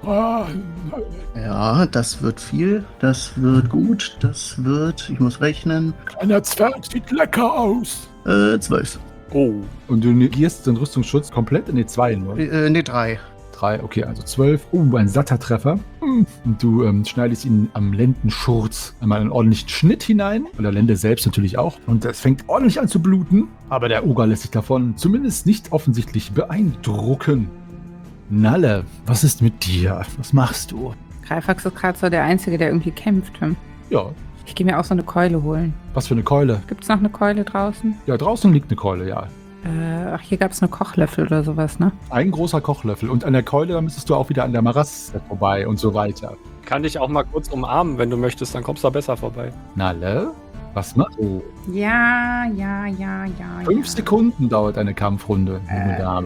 Speaker 4: Ja, das wird viel, das wird gut, das wird, ich muss rechnen,
Speaker 8: Kleiner Zwerg sieht lecker aus.
Speaker 4: 12.
Speaker 6: Oh.
Speaker 1: Und du negierst den Rüstungsschutz komplett in die 2 nur.
Speaker 4: Nee, 3.
Speaker 1: 3, okay, also 12. Ein satter Treffer. Und du schneidest ihn am Lendenschurz einmal einen ordentlichen Schnitt hinein. Und der Lende selbst natürlich auch. Und es fängt ordentlich an zu bluten. Aber der Oger lässt sich davon zumindest nicht offensichtlich beeindrucken. Nalle, was ist mit dir? Was machst du?
Speaker 2: Greifax ist gerade so der Einzige, der irgendwie kämpft.
Speaker 1: Ja,
Speaker 2: Ich gehe mir auch so eine Keule holen.
Speaker 1: was für eine Keule?
Speaker 2: Gibt's noch eine Keule draußen?
Speaker 1: Ja, draußen liegt eine Keule, ja.
Speaker 2: Hier gab's eine Kochlöffel oder sowas, ne?
Speaker 1: Ein großer Kochlöffel. Und an der Keule, da müsstest du auch wieder an der Marasse vorbei und so weiter.
Speaker 6: Kann dich auch mal kurz umarmen, wenn du möchtest, dann kommst du da besser vorbei.
Speaker 1: Nalle, was machst du?
Speaker 2: Ja.
Speaker 1: 5 Sekunden dauert eine Kampfrunde, junge Dame.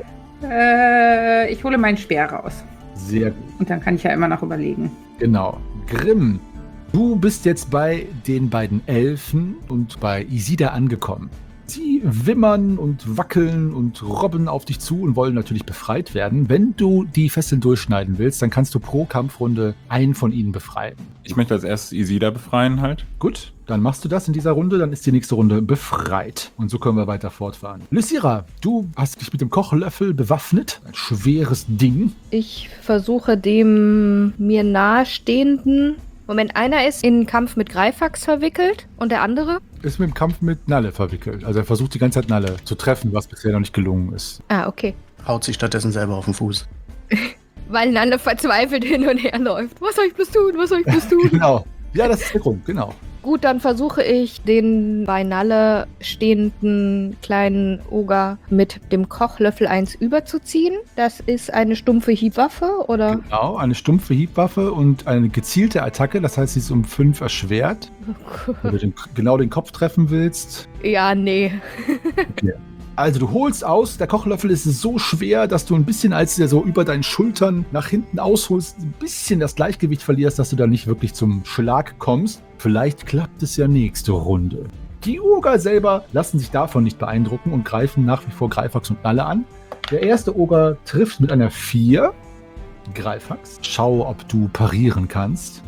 Speaker 2: Ich hole meinen Speer raus.
Speaker 1: Sehr gut.
Speaker 2: Und dann kann ich ja immer noch überlegen.
Speaker 1: Genau. Grimm, du bist jetzt bei den beiden Elfen und bei Isida angekommen. Sie wimmern und wackeln und robben auf dich zu und wollen natürlich befreit werden. Wenn du die Fesseln durchschneiden willst, dann kannst du pro Kampfrunde einen von ihnen befreien.
Speaker 3: Ich möchte als erstes Isida befreien halt.
Speaker 1: Gut, dann machst du das in dieser Runde, dann ist die nächste Runde befreit. Und so können wir weiter fortfahren. Lysira, du hast dich mit dem Kochlöffel bewaffnet. Ein schweres Ding.
Speaker 7: Ich versuche dem mir nahestehenden. Moment, einer ist in einen Kampf mit Greifax verwickelt und der andere?
Speaker 1: Ist mit dem Kampf mit Nalle verwickelt. Also er versucht die ganze Zeit Nalle zu treffen, was bisher noch nicht gelungen ist.
Speaker 7: Ah, okay.
Speaker 4: Haut sich stattdessen selber auf den Fuß.
Speaker 7: Weil Nalle verzweifelt hin und her läuft. Was soll ich bloß tun? Was soll ich bloß tun?
Speaker 1: Genau. Ja, das ist der Grund, genau.
Speaker 7: Gut, dann versuche ich, den bei Nalle stehenden kleinen Oger mit dem Kochlöffel 1 überzuziehen. Das ist eine stumpfe Hiebwaffe, oder?
Speaker 1: Genau, eine stumpfe Hiebwaffe und eine gezielte Attacke. Das heißt, sie ist um 5 erschwert. Wenn du genau den Kopf treffen willst.
Speaker 7: Ja, nee.
Speaker 1: Okay. Also du holst aus, der Kochlöffel ist so schwer, dass du ein bisschen, als du so über deinen Schultern nach hinten ausholst, ein bisschen das Gleichgewicht verlierst, dass du da nicht wirklich zum Schlag kommst. Vielleicht klappt es ja nächste Runde. Die Oger selber lassen sich davon nicht beeindrucken und greifen nach wie vor Greifax und Nalle an. Der erste Oger trifft mit einer 4. Greifax. Schau, ob du parieren kannst.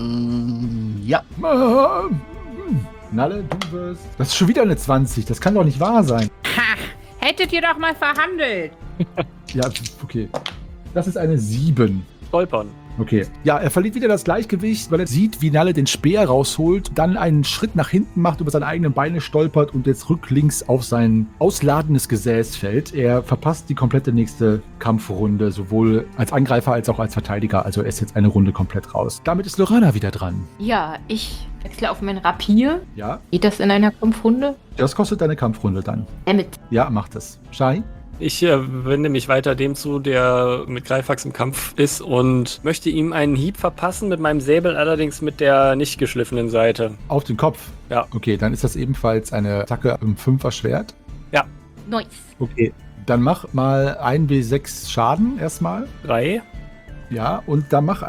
Speaker 4: Ja.
Speaker 1: Nalle, du wirst... Das ist schon wieder eine 20. Das kann doch nicht wahr sein.
Speaker 2: Ha! Hättet ihr doch mal verhandelt.
Speaker 1: Ja, okay. Das ist eine 7.
Speaker 6: Stolpern.
Speaker 1: Okay. Ja, er verliert wieder das Gleichgewicht, weil er sieht, wie Nalle den Speer rausholt, dann einen Schritt nach hinten macht, über seine eigenen Beine stolpert und jetzt rücklings auf sein ausladendes Gesäß fällt. Er verpasst die komplette nächste Kampfrunde, sowohl als Angreifer als auch als Verteidiger. Also er ist jetzt eine Runde komplett raus. Damit ist Lorana wieder dran.
Speaker 5: Ja, ich wechsle auf mein Rapier.
Speaker 1: Ja,
Speaker 5: Geht das in einer Kampfrunde?
Speaker 1: das kostet deine Kampfrunde dann.
Speaker 5: Damit.
Speaker 1: Ja, mach das. Shai?
Speaker 6: Ich wende mich weiter dem zu, der mit Greifax im Kampf ist und möchte ihm einen Hieb verpassen, mit meinem Säbel allerdings mit der nicht geschliffenen Seite.
Speaker 1: Auf den Kopf?
Speaker 6: Ja.
Speaker 1: Okay, dann ist das ebenfalls eine Attacke um 5 erschwert.
Speaker 5: Nice.
Speaker 1: Okay, dann mach mal 1W6 Schaden erstmal.
Speaker 6: 3.
Speaker 1: Ja, und dann mach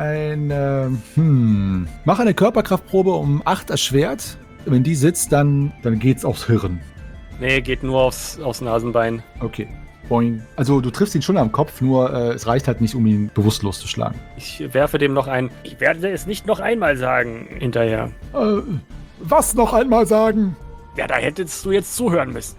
Speaker 1: mach eine Körperkraftprobe um 8 erschwert. Wenn die sitzt, dann geht's aufs Hirn.
Speaker 6: Nee, geht nur aufs Nasenbein.
Speaker 1: Okay. Boing. Also du triffst ihn schon am Kopf, nur es reicht halt nicht, um ihn bewusstlos zu schlagen.
Speaker 6: Ich werfe dem noch ein, ich werde es nicht noch einmal sagen, hinterher.
Speaker 1: Was noch einmal sagen?
Speaker 6: Ja, da hättest du jetzt zuhören müssen.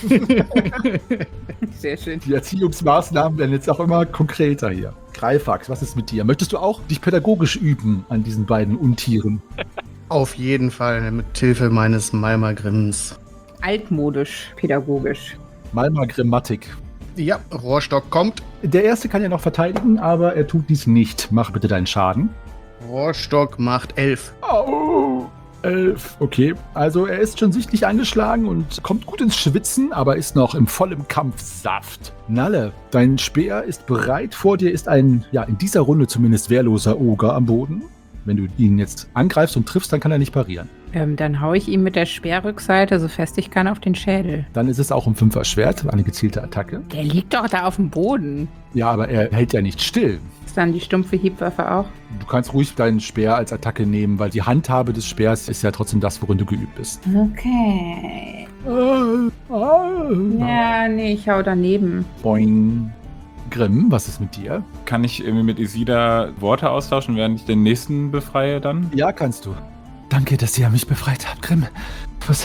Speaker 2: Sehr schön.
Speaker 1: Die Erziehungsmaßnahmen werden jetzt auch immer konkreter hier. Greifax, was ist mit dir? Möchtest du auch dich pädagogisch üben an diesen beiden Untieren?
Speaker 4: Auf jeden Fall mit Hilfe meines Malmagrimms.
Speaker 2: Altmodisch, pädagogisch.
Speaker 1: Malma Grammatik.
Speaker 4: Ja, Rohrstock kommt.
Speaker 1: Der erste kann ja noch verteidigen, aber er tut dies nicht. Mach bitte deinen Schaden.
Speaker 4: Rohrstock macht 11.
Speaker 1: Au! 11. Okay, also er ist schon sichtlich angeschlagen und kommt gut ins Schwitzen, aber ist noch im vollen Kampfsaft. Nalle, dein Speer ist bereit. Vor dir ist ein, ja, in dieser Runde zumindest wehrloser Oger am Boden. Wenn du ihn jetzt angreifst und triffst, dann kann er nicht parieren.
Speaker 2: Dann haue ich ihm mit der Speerrückseite so fest ich kann auf den Schädel.
Speaker 1: Dann ist es auch um 5er Schwert, eine gezielte Attacke.
Speaker 2: Der liegt doch da auf dem Boden.
Speaker 1: Ja, aber er hält ja nicht still.
Speaker 2: Ist dann die stumpfe Hiebwaffe auch?
Speaker 1: Du kannst ruhig deinen Speer als Attacke nehmen, weil die Handhabe des Speers ist ja trotzdem das, worin du geübt bist.
Speaker 2: Okay. Ja, nee, ich hau daneben.
Speaker 1: Boing. Grimm, was ist mit dir?
Speaker 3: Kann ich irgendwie mit Isida Worte austauschen, während ich den nächsten befreie dann?
Speaker 1: Ja, kannst du. Danke, dass ihr mich befreit habt, Grimm. Was?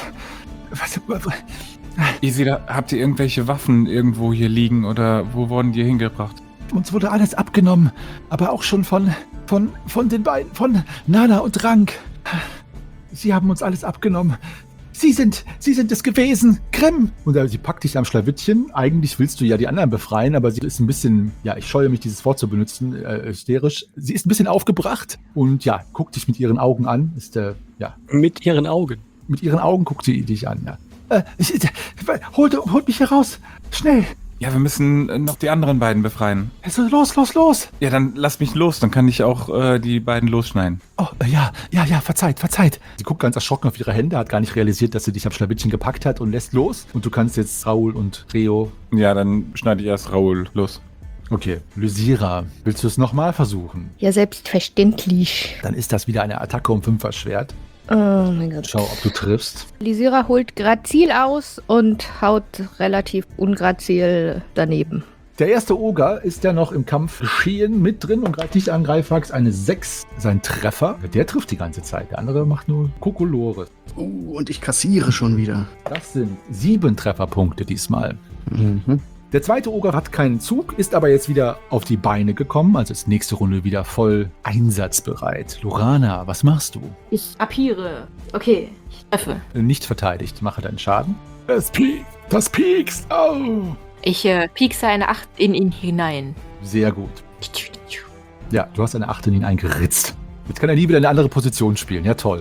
Speaker 3: Isida, habt ihr irgendwelche Waffen irgendwo hier liegen oder wo wurden die hingebracht?
Speaker 1: Uns wurde alles abgenommen, aber auch schon von den beiden, von Nana und Rank. Sie haben uns alles abgenommen. Sie sind es gewesen, Grimm! Und sie packt dich am Schlawittchen. Eigentlich willst du ja die anderen befreien, aber sie ist ein bisschen, ja, ich scheue mich, dieses Wort zu benutzen, hysterisch. Sie ist ein bisschen aufgebracht und ja, guckt dich mit ihren Augen an.
Speaker 6: Mit ihren Augen.
Speaker 1: Mit ihren Augen guckt sie dich an, ja. Holt mich hier raus! Schnell!
Speaker 3: Ja, wir müssen noch die anderen beiden befreien.
Speaker 1: Also los!
Speaker 3: Ja, dann lass mich los, dann kann ich auch die beiden losschneiden.
Speaker 1: Oh, ja, verzeiht. Sie guckt ganz erschrocken auf ihre Hände, hat gar nicht realisiert, dass sie dich am Schlawittchen gepackt hat und lässt los. Und du kannst jetzt Raoul und Reo...
Speaker 3: Ja, dann schneide ich erst Raoul los.
Speaker 1: Okay, Lysira, willst du es nochmal versuchen?
Speaker 7: Ja, selbstverständlich.
Speaker 1: Dann ist das wieder eine Attacke um 5er Schwert.
Speaker 7: Oh mein Gott.
Speaker 1: Schau, ob du triffst.
Speaker 7: Lysira holt grazil aus und haut relativ ungrazil daneben.
Speaker 1: Der erste Oger ist ja noch im Kampf geschehen mit drin und greift dich an, Greifax. Eine 6, sein Treffer. Der trifft die ganze Zeit. Der andere macht nur Kokolore.
Speaker 4: Und ich kassiere schon wieder.
Speaker 1: Das sind 7 Trefferpunkte diesmal.
Speaker 4: Mhm.
Speaker 1: Der zweite Oger hat keinen Zug, ist aber jetzt wieder auf die Beine gekommen, also ist nächste Runde wieder voll einsatzbereit. Lorana, was machst du?
Speaker 5: Ich abhiere. Okay, ich treffe.
Speaker 1: Nicht verteidigt, mache deinen Schaden. Das piekst, au!
Speaker 5: Ich piekse eine 8 in ihn hinein.
Speaker 1: Sehr gut. Ja, du hast eine 8 in ihn eingeritzt. Jetzt kann er nie wieder eine andere Position spielen, ja toll.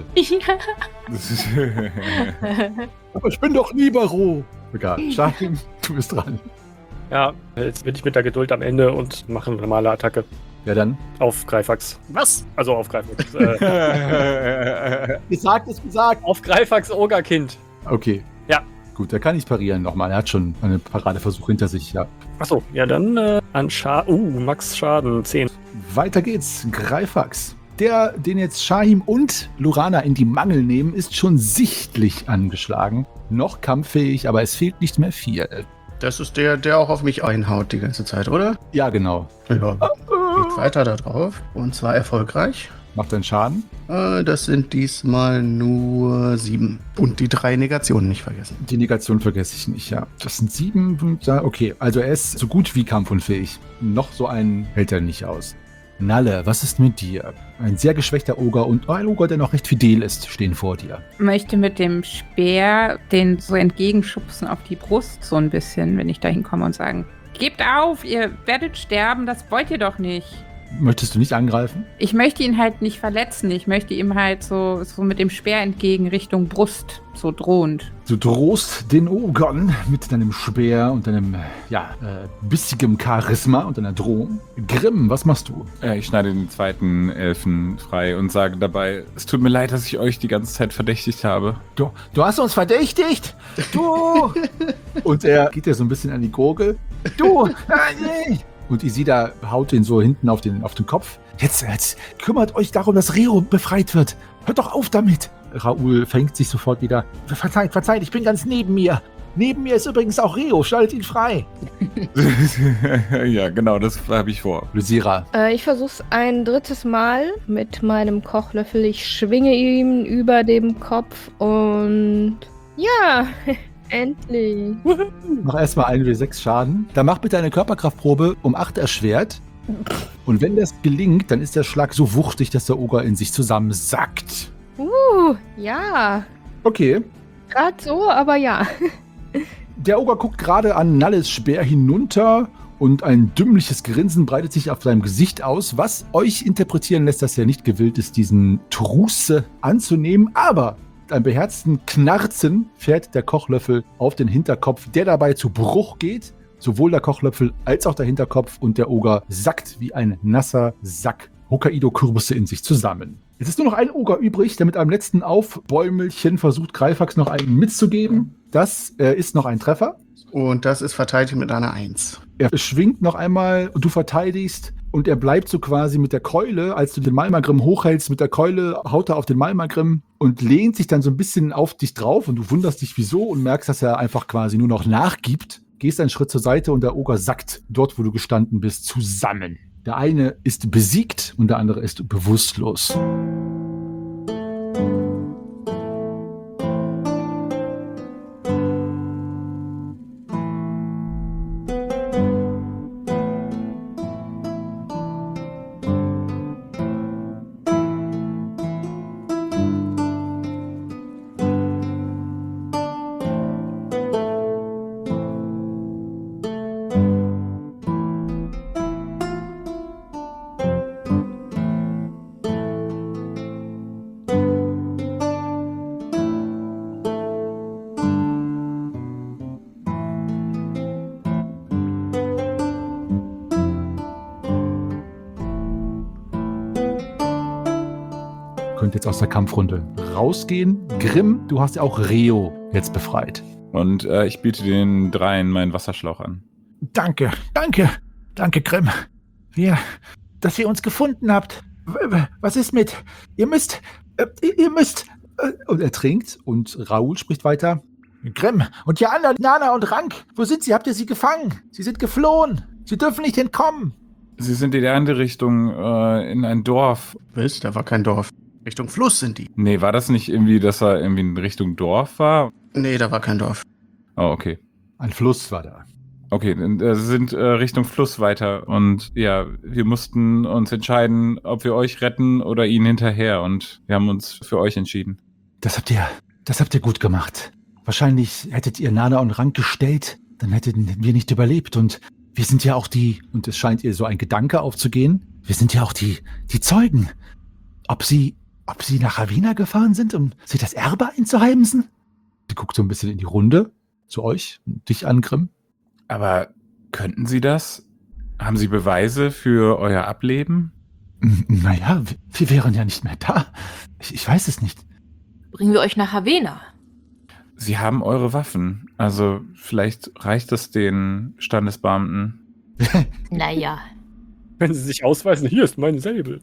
Speaker 1: Aber ich bin doch Libero. Egal, Shahim, du bist dran.
Speaker 6: Ja, jetzt bin ich mit der Geduld am Ende und mache eine normale Attacke.
Speaker 1: Ja dann.
Speaker 6: Auf Greifax. Was? Also auf Greifax.
Speaker 1: Gesagt ist gesagt.
Speaker 6: Auf Greifax Ogerkind.
Speaker 1: Okay.
Speaker 6: Ja.
Speaker 1: Gut, er kann nicht parieren nochmal. Er hat schon einen Paradeversuch hinter sich, ja.
Speaker 6: Achso, ja dann an Schaden. Max Schaden 10.
Speaker 1: Weiter geht's. Greifax. Der, den jetzt Shahim und Lorana in die Mangel nehmen, ist schon sichtlich angeschlagen. Noch kampffähig, aber es fehlt nicht mehr viel.
Speaker 4: Das ist der auch auf mich einhaut die ganze Zeit, oder?
Speaker 1: Ja, genau.
Speaker 4: Ja. Geht weiter da drauf. Und zwar erfolgreich.
Speaker 1: Macht einen Schaden.
Speaker 4: Das sind diesmal nur 7. Und die 3 Negationen nicht vergessen.
Speaker 1: Die Negation vergesse ich nicht, ja. Das sind 7. Okay, also er ist so gut wie kampfunfähig. Noch so einen hält er nicht aus. Nalle, was ist mit dir? Ein sehr geschwächter Oger und ein Oger, der noch recht fidel ist, stehen vor dir.
Speaker 2: Möchte mit dem Speer den so entgegenschubsen auf die Brust, so ein bisschen, wenn ich da hinkomme und sagen, gebt auf, ihr werdet sterben, das wollt ihr doch nicht.
Speaker 1: Möchtest du nicht angreifen?
Speaker 2: Ich möchte ihn halt nicht verletzen, ich möchte ihm halt so mit dem Speer entgegen Richtung Brust, so drohend.
Speaker 1: Du drohst den Ogern mit deinem Speer und deinem, bissigem Charisma und deiner Drohung. Grimm, was machst du?
Speaker 3: Ich schneide den zweiten Elfen frei und sage dabei, es tut mir leid, dass ich euch die ganze Zeit verdächtigt habe.
Speaker 1: Du hast uns verdächtigt? Du! Und er geht dir so ein bisschen an die Gurgel. Du! Und Isida haut ihn so hinten auf den Kopf. Jetzt kümmert euch darum, dass Reo befreit wird. Hört doch auf damit. Raoul fängt sich sofort wieder. Verzeiht, ich bin ganz neben mir. Neben mir ist übrigens auch Reo, schaltet ihn frei.
Speaker 3: Ja, genau, das habe ich vor.
Speaker 1: Lysira.
Speaker 7: Ich versuch's ein drittes Mal mit meinem Kochlöffel. Ich schwinge ihm über dem Kopf und ja, endlich.
Speaker 1: Mach erstmal 1W6 Schaden. Dann mach bitte eine Körperkraftprobe um 8 erschwert. Und wenn das gelingt, dann ist der Schlag so wuchtig, dass der Oger in sich zusammensackt.
Speaker 7: Ja.
Speaker 1: Okay.
Speaker 7: Gerade so, aber ja.
Speaker 1: Der Oger guckt gerade an Nalles Speer hinunter und ein dümmliches Grinsen breitet sich auf deinem Gesicht aus, was euch interpretieren lässt, dass er nicht gewillt ist, diesen Truce anzunehmen, aber mit einem beherzten Knarzen fährt der Kochlöffel auf den Hinterkopf, der dabei zu Bruch geht. Sowohl der Kochlöffel als auch der Hinterkopf und der Oger sackt wie ein nasser Sack Hokkaido-Kürbisse in sich zusammen. Es ist nur noch ein Oger übrig, der mit einem letzten Aufbäumelchen versucht, Greifax noch einen mitzugeben. Das ist noch ein Treffer.
Speaker 4: Und das ist verteidigt mit einer 1.
Speaker 1: Er schwingt noch einmal und du verteidigst und er bleibt so quasi mit der Keule, als du den Malmagrim hochhältst, mit der Keule haut er auf den Malmagrim und lehnt sich dann so ein bisschen auf dich drauf und du wunderst dich wieso und merkst, dass er einfach quasi nur noch nachgibt. Gehst einen Schritt zur Seite und der Oger sackt dort, wo du gestanden bist, zusammen. Der eine ist besiegt und der andere ist bewusstlos. Könnt jetzt aus der Kampfrunde rausgehen. Grimm, du hast ja auch Reo jetzt befreit.
Speaker 3: Und ich biete den dreien meinen Wasserschlauch an.
Speaker 8: Danke, Grimm. Dass ihr uns gefunden habt. Was ist mit? Ihr müsst.
Speaker 1: Und er trinkt und Raoul spricht weiter.
Speaker 8: Grimm und die anderen, Nana und Rank, wo sind sie? Habt ihr sie gefangen? Sie sind geflohen. Sie dürfen nicht entkommen.
Speaker 3: Sie sind in die andere Richtung, in ein Dorf.
Speaker 4: Was? Da war kein Dorf. Richtung Fluss sind die.
Speaker 3: Nee, war das nicht irgendwie, dass er irgendwie in Richtung Dorf war?
Speaker 4: Nee, da war kein Dorf.
Speaker 3: Oh, okay.
Speaker 1: Ein Fluss war da.
Speaker 3: Okay, sie sind Richtung Fluss weiter und ja, wir mussten uns entscheiden, ob wir euch retten oder ihnen hinterher und wir haben uns für euch entschieden.
Speaker 1: Das habt ihr gut gemacht. Wahrscheinlich hättet ihr Nana und Rank gestellt, dann hätten wir nicht überlebt und wir sind ja auch und es scheint ihr so ein Gedanke aufzugehen, wir sind ja auch die Zeugen. Ob sie nach Ravenna gefahren sind, um sich das Erbe einzuheimsen? Sie guckt so ein bisschen in die Runde, zu euch, dich an, Grimm.
Speaker 3: Aber könnten Sie das? Haben Sie Beweise für euer Ableben?
Speaker 1: Naja, wir wären ja nicht mehr da. Ich weiß es nicht.
Speaker 5: Bringen wir euch nach Ravenna.
Speaker 3: Sie haben eure Waffen. Also vielleicht reicht es den Standesbeamten.
Speaker 5: Naja.
Speaker 6: Wenn sie sich ausweisen, hier ist mein Säbel.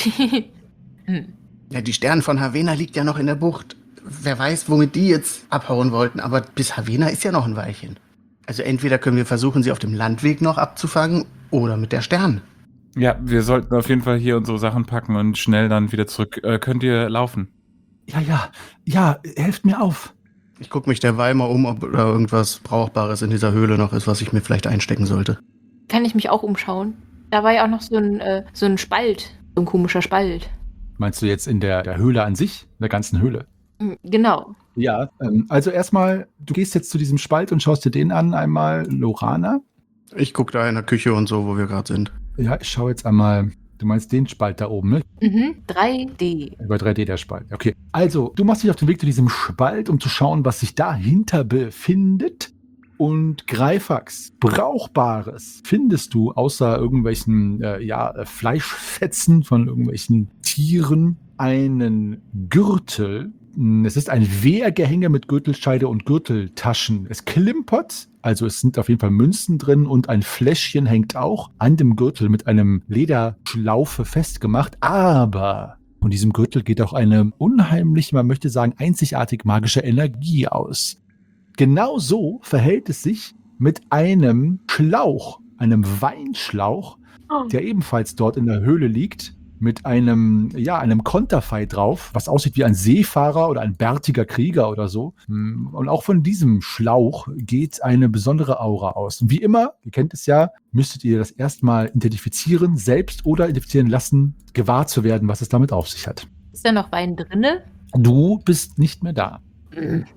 Speaker 4: Ja, die Stern von Ravenna liegt ja noch in der Bucht. Wer weiß, womit die jetzt abhauen wollten, aber bis Ravenna ist ja noch ein Weilchen. Also entweder können wir versuchen, sie auf dem Landweg noch abzufangen oder mit der Stern.
Speaker 3: Ja, wir sollten auf jeden Fall hier unsere Sachen packen und schnell dann wieder zurück. Könnt ihr laufen?
Speaker 1: Ja, helft mir auf.
Speaker 4: Ich gucke mich derweil mal um, ob da irgendwas Brauchbares in dieser Höhle noch ist, was ich mir vielleicht einstecken sollte.
Speaker 5: Kann ich mich auch umschauen? Da war ja auch noch so ein Spalt, so ein komischer Spalt.
Speaker 1: Meinst du jetzt in der Höhle an sich? In der ganzen Höhle?
Speaker 5: Genau.
Speaker 1: Ja, also erstmal, du gehst jetzt zu diesem Spalt und schaust dir den an, einmal Lorana.
Speaker 4: Ich gucke da in der Küche und so, wo wir gerade sind.
Speaker 1: Ja, ich schaue jetzt einmal, du meinst den Spalt da oben, ne?
Speaker 5: 3D.
Speaker 1: Über 3D der Spalt, okay. Also, du machst dich auf den Weg zu diesem Spalt, um zu schauen, was sich dahinter befindet. Und Greifax, Brauchbares findest du außer irgendwelchen Fleischfetzen von irgendwelchen Tieren einen Gürtel. Es ist ein Wehrgehänge mit Gürtelscheide und Gürteltaschen. Es klimpert, also es sind auf jeden Fall Münzen drin und ein Fläschchen hängt auch an dem Gürtel mit einem Lederschlaufe festgemacht. Aber von diesem Gürtel geht auch eine unheimliche, man möchte sagen, einzigartig magische Energie aus. Genau so verhält es sich mit einem Schlauch, einem Weinschlauch, der ebenfalls dort in der Höhle liegt, mit einem Konterfei drauf, was aussieht wie ein Seefahrer oder ein bärtiger Krieger oder so. Und auch von diesem Schlauch geht eine besondere Aura aus. Und wie immer, ihr kennt es ja, müsstet ihr das erstmal identifizieren, selbst oder identifizieren lassen, gewahr zu werden, was es damit auf sich hat.
Speaker 5: Ist da noch Wein drinne?
Speaker 1: Du bist nicht mehr da.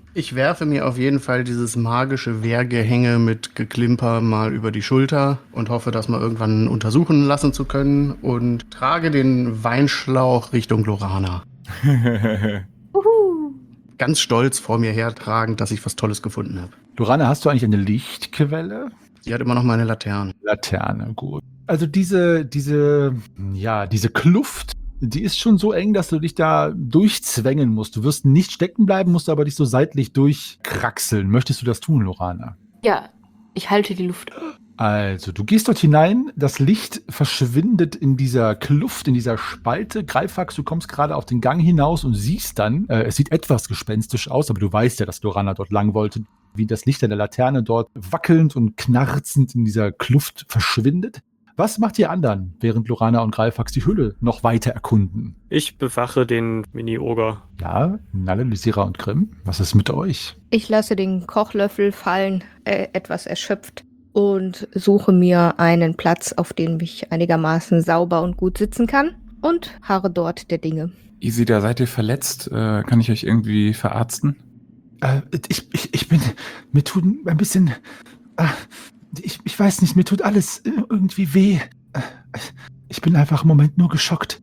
Speaker 4: Ich werfe mir auf jeden Fall dieses magische Wehrgehänge mit Geklimper mal über die Schulter und hoffe, das mal irgendwann untersuchen lassen zu können und trage den Weinschlauch Richtung Lorana. Ganz stolz vor mir hertragend, dass ich was Tolles gefunden habe.
Speaker 1: Lorana, hast du eigentlich eine Lichtquelle?
Speaker 4: Sie hat immer noch meine Laterne.
Speaker 1: Laterne, gut. Also diese Kluft, die ist schon so eng, dass du dich da durchzwängen musst. Du wirst nicht stecken bleiben, musst aber dich so seitlich durchkraxeln. Möchtest du das tun, Lorana?
Speaker 5: Ja, ich halte die Luft.
Speaker 1: Also, du gehst dort hinein, das Licht verschwindet in dieser Kluft, in dieser Spalte. Greifax, du kommst gerade auf den Gang hinaus und siehst dann, es sieht etwas gespenstisch aus, aber du weißt ja, dass Lorana dort lang wollte, wie das Licht an der Laterne dort wackelnd und knarzend in dieser Kluft verschwindet. Was macht ihr anderen, während Lorana und Greifax die Höhle noch weiter erkunden?
Speaker 6: Ich bewache den Mini-Oger.
Speaker 1: Ja, Nalle, Lysira und Grimm, was ist mit euch?
Speaker 7: Ich lasse den Kochlöffel fallen, etwas erschöpft, und suche mir einen Platz, auf dem ich einigermaßen sauber und gut sitzen kann und harre dort der Dinge.
Speaker 3: Isida, seid ihr verletzt? Kann ich euch irgendwie verarzten?
Speaker 8: Mir tut ein bisschen, ich weiß nicht, mir tut alles irgendwie weh. Ich bin einfach im Moment nur geschockt.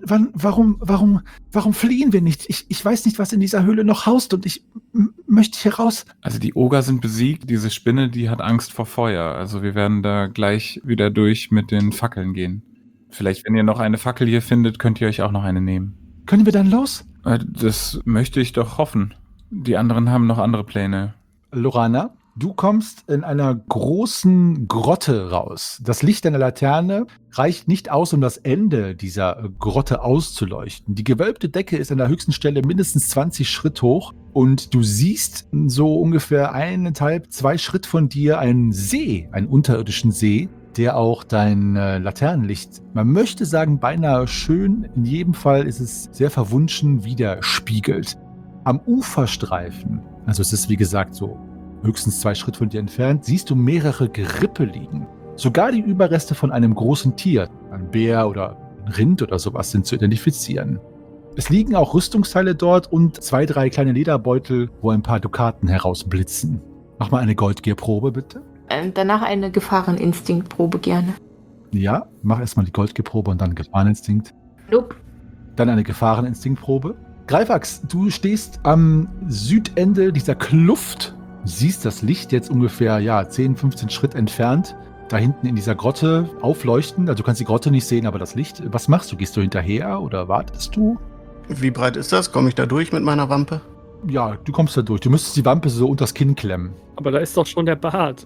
Speaker 8: Warum fliehen wir nicht? Ich weiß nicht, was in dieser Höhle noch haust und ich möchte hier raus.
Speaker 3: Also die Oger sind besiegt, diese Spinne, die hat Angst vor Feuer. Also wir werden da gleich wieder durch mit den Fackeln gehen. Vielleicht, wenn ihr noch eine Fackel hier findet, könnt ihr euch auch noch eine nehmen.
Speaker 8: Können wir dann los?
Speaker 3: Das möchte ich doch hoffen. Die anderen haben noch andere Pläne.
Speaker 1: Lorana, du kommst in einer großen Grotte raus. Das Licht deiner Laterne reicht nicht aus, um das Ende dieser Grotte auszuleuchten. Die gewölbte Decke ist an der höchsten Stelle mindestens 20 Schritt hoch und du siehst so ungefähr 1,5, 2 Schritt von dir einen See, einen unterirdischen See, der auch dein Laternenlicht, man möchte sagen, beinahe schön, in jedem Fall ist es sehr verwunschen, widerspiegelt. Am Uferstreifen, also es ist wie gesagt so höchstens 2 Schritt von dir entfernt, siehst du mehrere Gerippe liegen. Sogar die Überreste von einem großen Tier, ein Bär oder ein Rind oder sowas, sind zu identifizieren. Es liegen auch Rüstungsteile dort und 2, 3 kleine Lederbeutel, wo ein paar Dukaten herausblitzen. Mach mal eine Goldgierprobe, bitte.
Speaker 5: Danach eine Gefahreninstinktprobe gerne.
Speaker 1: Ja, mach erstmal die Goldgierprobe und dann Gefahreninstinkt.
Speaker 5: Nope.
Speaker 1: Dann eine Gefahreninstinktprobe. Greifax, du stehst am Südende dieser Kluft, siehst das Licht jetzt ungefähr 10, 15 Schritt entfernt, da hinten in dieser Grotte aufleuchten. Also du kannst die Grotte nicht sehen, aber das Licht. Was machst du? Gehst du hinterher oder wartest du?
Speaker 4: Wie breit ist das? Komme ich da durch mit meiner Wampe?
Speaker 1: Ja, du kommst da durch. Du müsstest die Wampe so unters Kinn klemmen.
Speaker 6: Aber da ist doch schon der Bart.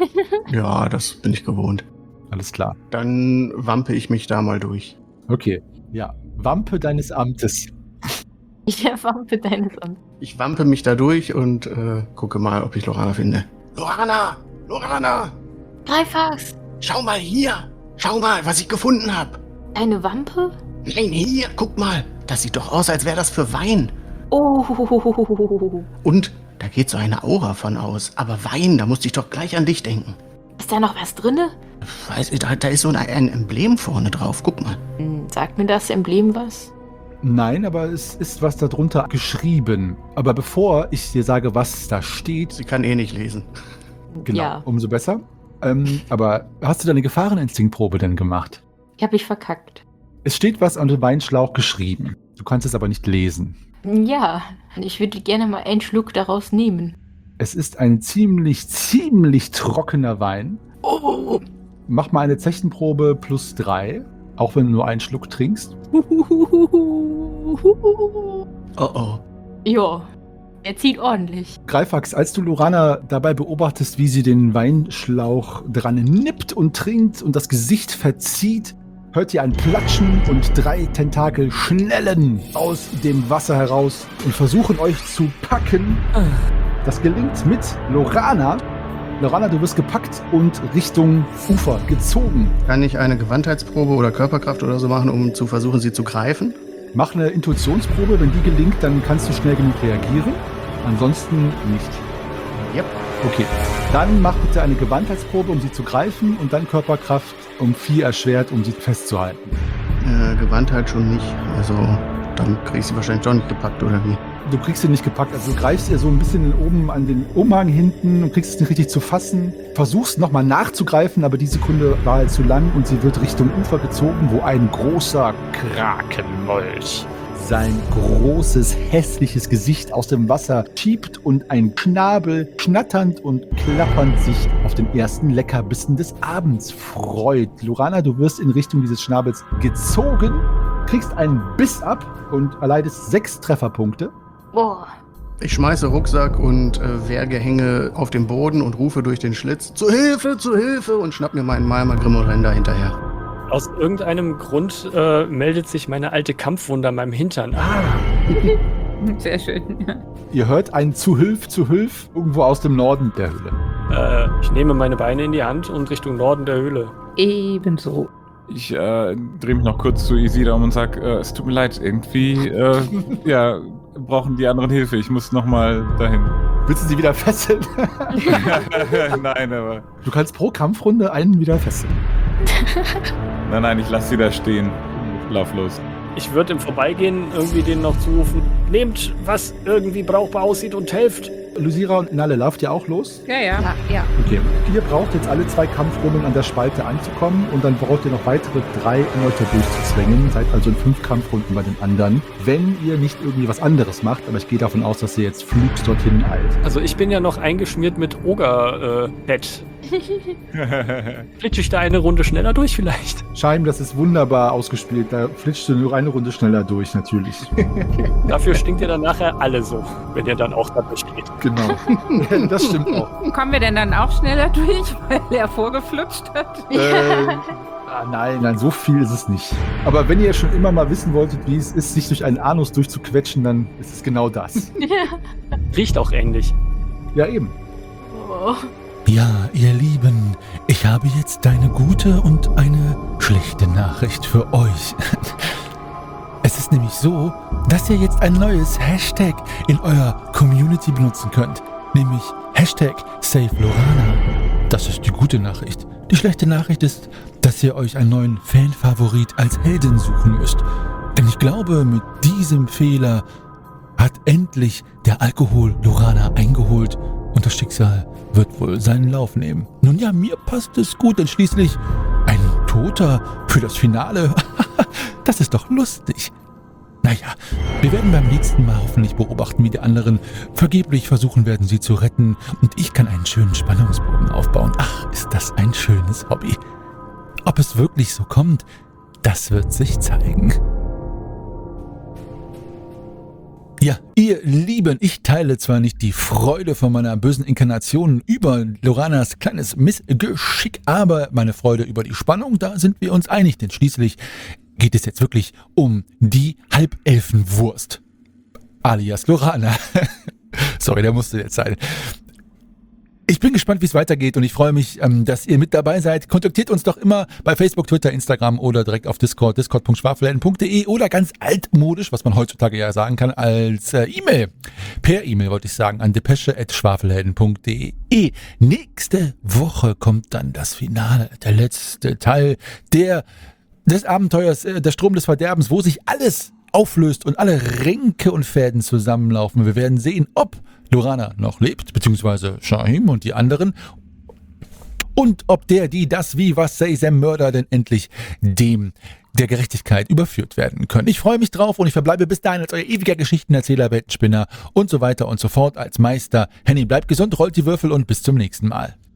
Speaker 4: Ja, das bin ich gewohnt.
Speaker 1: Alles klar.
Speaker 4: Dann wampe ich mich da mal durch.
Speaker 1: Okay, ja. Wampe deines Amtes.
Speaker 5: Ich Wampe deines Amtes.
Speaker 4: Ich wampe mich da durch und gucke mal, ob ich Lorana finde. Lorana! Lorana!
Speaker 5: Greifax!
Speaker 4: Schau mal hier! Schau mal, was ich gefunden habe!
Speaker 5: Eine Wampe?
Speaker 4: Nein, hier, guck mal! Das sieht doch aus, als wäre das für Wein.
Speaker 5: Oh.
Speaker 4: Und da geht so eine Aura von aus. Aber Wein, da musste ich doch gleich an dich denken.
Speaker 5: Ist da noch was drinne?
Speaker 4: Da ist so ein Emblem vorne drauf. Guck mal.
Speaker 5: Sagt mir das Emblem was?
Speaker 1: Nein, aber es ist was darunter geschrieben. Aber bevor ich dir sage, was da steht,
Speaker 4: Sie kann eh nicht lesen.
Speaker 1: genau,
Speaker 5: Ja.
Speaker 1: umso besser. Aber hast du deine Gefahreninstinktprobe denn gemacht?
Speaker 5: Ich habe mich verkackt.
Speaker 1: Es steht was an dem Weinschlauch geschrieben. Du kannst es aber nicht lesen.
Speaker 5: Ja, ich würde gerne mal einen Schluck daraus nehmen.
Speaker 1: Es ist ein ziemlich, ziemlich trockener Wein.
Speaker 5: Oh.
Speaker 1: Mach mal eine Zechenprobe plus 3, auch wenn du nur einen Schluck trinkst.
Speaker 4: Oh oh.
Speaker 5: Ja, er zieht ordentlich.
Speaker 1: Greifax, als du Lorana dabei beobachtest, wie sie den Weinschlauch dran nippt und trinkt und das Gesicht verzieht, hört ihr ein Platschen und 3 Tentakel schnellen aus dem Wasser heraus und versuchen euch zu packen. Das gelingt mit Lorana. Lorana, du wirst gepackt und Richtung Ufer gezogen.
Speaker 4: Kann ich eine Gewandheitsprobe oder Körperkraft oder so machen, um zu versuchen, sie zu greifen?
Speaker 1: Mach eine Intuitionsprobe. Wenn die gelingt, dann kannst du schnell genug reagieren. Ansonsten nicht.
Speaker 4: Yep.
Speaker 1: Okay, dann mach bitte eine Gewandheitsprobe, um sie zu greifen und dann Körperkraft um 4 erschwert, um sie festzuhalten.
Speaker 4: Gewandheit schon nicht. Also, dann krieg ich sie wahrscheinlich doch nicht gepackt, oder wie?
Speaker 1: du kriegst ihn nicht gepackt. Also du greifst ihr so ein bisschen oben an den Umhang hinten und kriegst es nicht richtig zu fassen. Versuchst nochmal nachzugreifen, aber die Sekunde war halt zu lang und sie wird Richtung Ufer gezogen, wo ein großer Krakenmolch sein großes, hässliches Gesicht aus dem Wasser schiebt und ein Schnabel schnatternd und klappernd sich auf den ersten Leckerbissen des Abends freut. Lorana, du wirst in Richtung dieses Schnabels gezogen, kriegst einen Biss ab und erleidest 6 Trefferpunkte.
Speaker 5: Boah.
Speaker 4: Ich schmeiße Rucksack und Wehrgehänge auf den Boden und rufe durch den Schlitz zu Hilfe und schnapp mir meinen Malmagrim und renn da hinterher.
Speaker 6: Aus irgendeinem Grund meldet sich meine alte Kampfwunde an meinem Hintern.
Speaker 2: Sehr schön. Ja.
Speaker 1: Ihr hört ein zu Hilf irgendwo aus dem Norden der Höhle.
Speaker 6: Ich nehme meine Beine in die Hand und Richtung Norden der Höhle.
Speaker 2: Ebenso.
Speaker 3: Ich drehe mich noch kurz zu Isida um und sag, es tut mir leid, irgendwie brauchen die anderen Hilfe. Ich muss nochmal dahin.
Speaker 1: Willst du sie wieder fesseln?
Speaker 3: Nein, aber...
Speaker 1: Du kannst pro Kampfrunde einen wieder fesseln.
Speaker 3: Nein, ich lasse sie da stehen. Lauf los.
Speaker 6: Ich würde im Vorbeigehen irgendwie denen noch zurufen, nehmt, was irgendwie brauchbar aussieht und helft.
Speaker 1: Lysira und Nalle, lauft ihr auch los?
Speaker 2: Ja.
Speaker 7: Ja.
Speaker 1: Okay. Ihr braucht jetzt alle 2 Kampfrunden an der Spalte anzukommen und dann braucht ihr noch weitere 3 erneut durchzuzwängen. Seid also in 5 Kampfrunden bei den anderen. Wenn ihr nicht irgendwie was anderes macht, aber ich gehe davon aus, dass ihr jetzt flugs dorthin eilt.
Speaker 6: Also ich bin ja noch eingeschmiert mit Oger-Bett. Flitsche ich da eine Runde schneller durch vielleicht?
Speaker 1: Scheim, das ist wunderbar ausgespielt. Da flitschst du nur eine Runde schneller durch, natürlich.
Speaker 6: Dafür stinkt ihr dann nachher alle so, wenn ihr dann auch da durchgeht.
Speaker 1: Genau. Das stimmt auch.
Speaker 2: Kommen wir denn dann auch schneller durch, weil er vorgeflutscht hat?
Speaker 1: Nein, so viel ist es nicht. Aber wenn ihr schon immer mal wissen wolltet, wie es ist, sich durch einen Anus durchzuquetschen, dann ist es genau das.
Speaker 6: Riecht auch ähnlich.
Speaker 1: Ja, eben.
Speaker 5: Oh.
Speaker 8: Ja, ihr Lieben, ich habe jetzt eine gute und eine schlechte Nachricht für euch. Es ist nämlich so, dass ihr jetzt ein neues Hashtag in eurer Community benutzen könnt, nämlich Hashtag SaveLorana. Das ist die gute Nachricht. Die schlechte Nachricht ist, dass ihr euch einen neuen Fanfavorit als Heldin suchen müsst. Denn ich glaube, mit diesem Fehler hat endlich der Alkohol Lorana eingeholt und das Schicksal wird wohl seinen Lauf nehmen. Nun ja, mir passt es gut, denn schließlich ein Toter für das Finale. Das ist doch lustig. Naja, wir werden beim nächsten Mal hoffentlich beobachten, wie die anderen vergeblich versuchen werden, sie zu retten. Und ich kann einen schönen Spannungsbogen aufbauen. Ach, ist das ein schönes Hobby. Ob es wirklich so kommt, das wird sich zeigen. Ja, ihr Lieben, ich teile zwar nicht die Freude von meiner bösen Inkarnation über Loranas kleines Missgeschick, aber meine Freude über die Spannung, da sind wir uns einig, denn schließlich geht es jetzt wirklich um die Halbelfenwurst, alias Lorana. Sorry, der musste jetzt sein. Ich bin gespannt, wie es weitergeht und ich freue mich, dass ihr mit dabei seid. Kontaktiert uns doch immer bei Facebook, Twitter, Instagram oder direkt auf Discord, discord.schwafelhelden.de oder ganz altmodisch, was man heutzutage ja sagen kann, als E-Mail. Per E-Mail wollte ich sagen, an depesche@schwafelhelden.de. Nächste Woche kommt dann das Finale, der letzte Teil des Abenteuers, der Strom des Verderbens, wo sich alles auflöst und alle Ränke und Fäden zusammenlaufen. Wir werden sehen, ob Lorana noch lebt, beziehungsweise Shahim und die anderen. Und ob das, wie, was, say, Sam Mörder denn endlich dem der Gerechtigkeit überführt werden können. Ich freue mich drauf und ich verbleibe bis dahin als euer ewiger Geschichtenerzähler, Weltenspinner und so weiter und so fort als Meister. Henning, bleibt gesund, rollt die Würfel und bis zum nächsten Mal.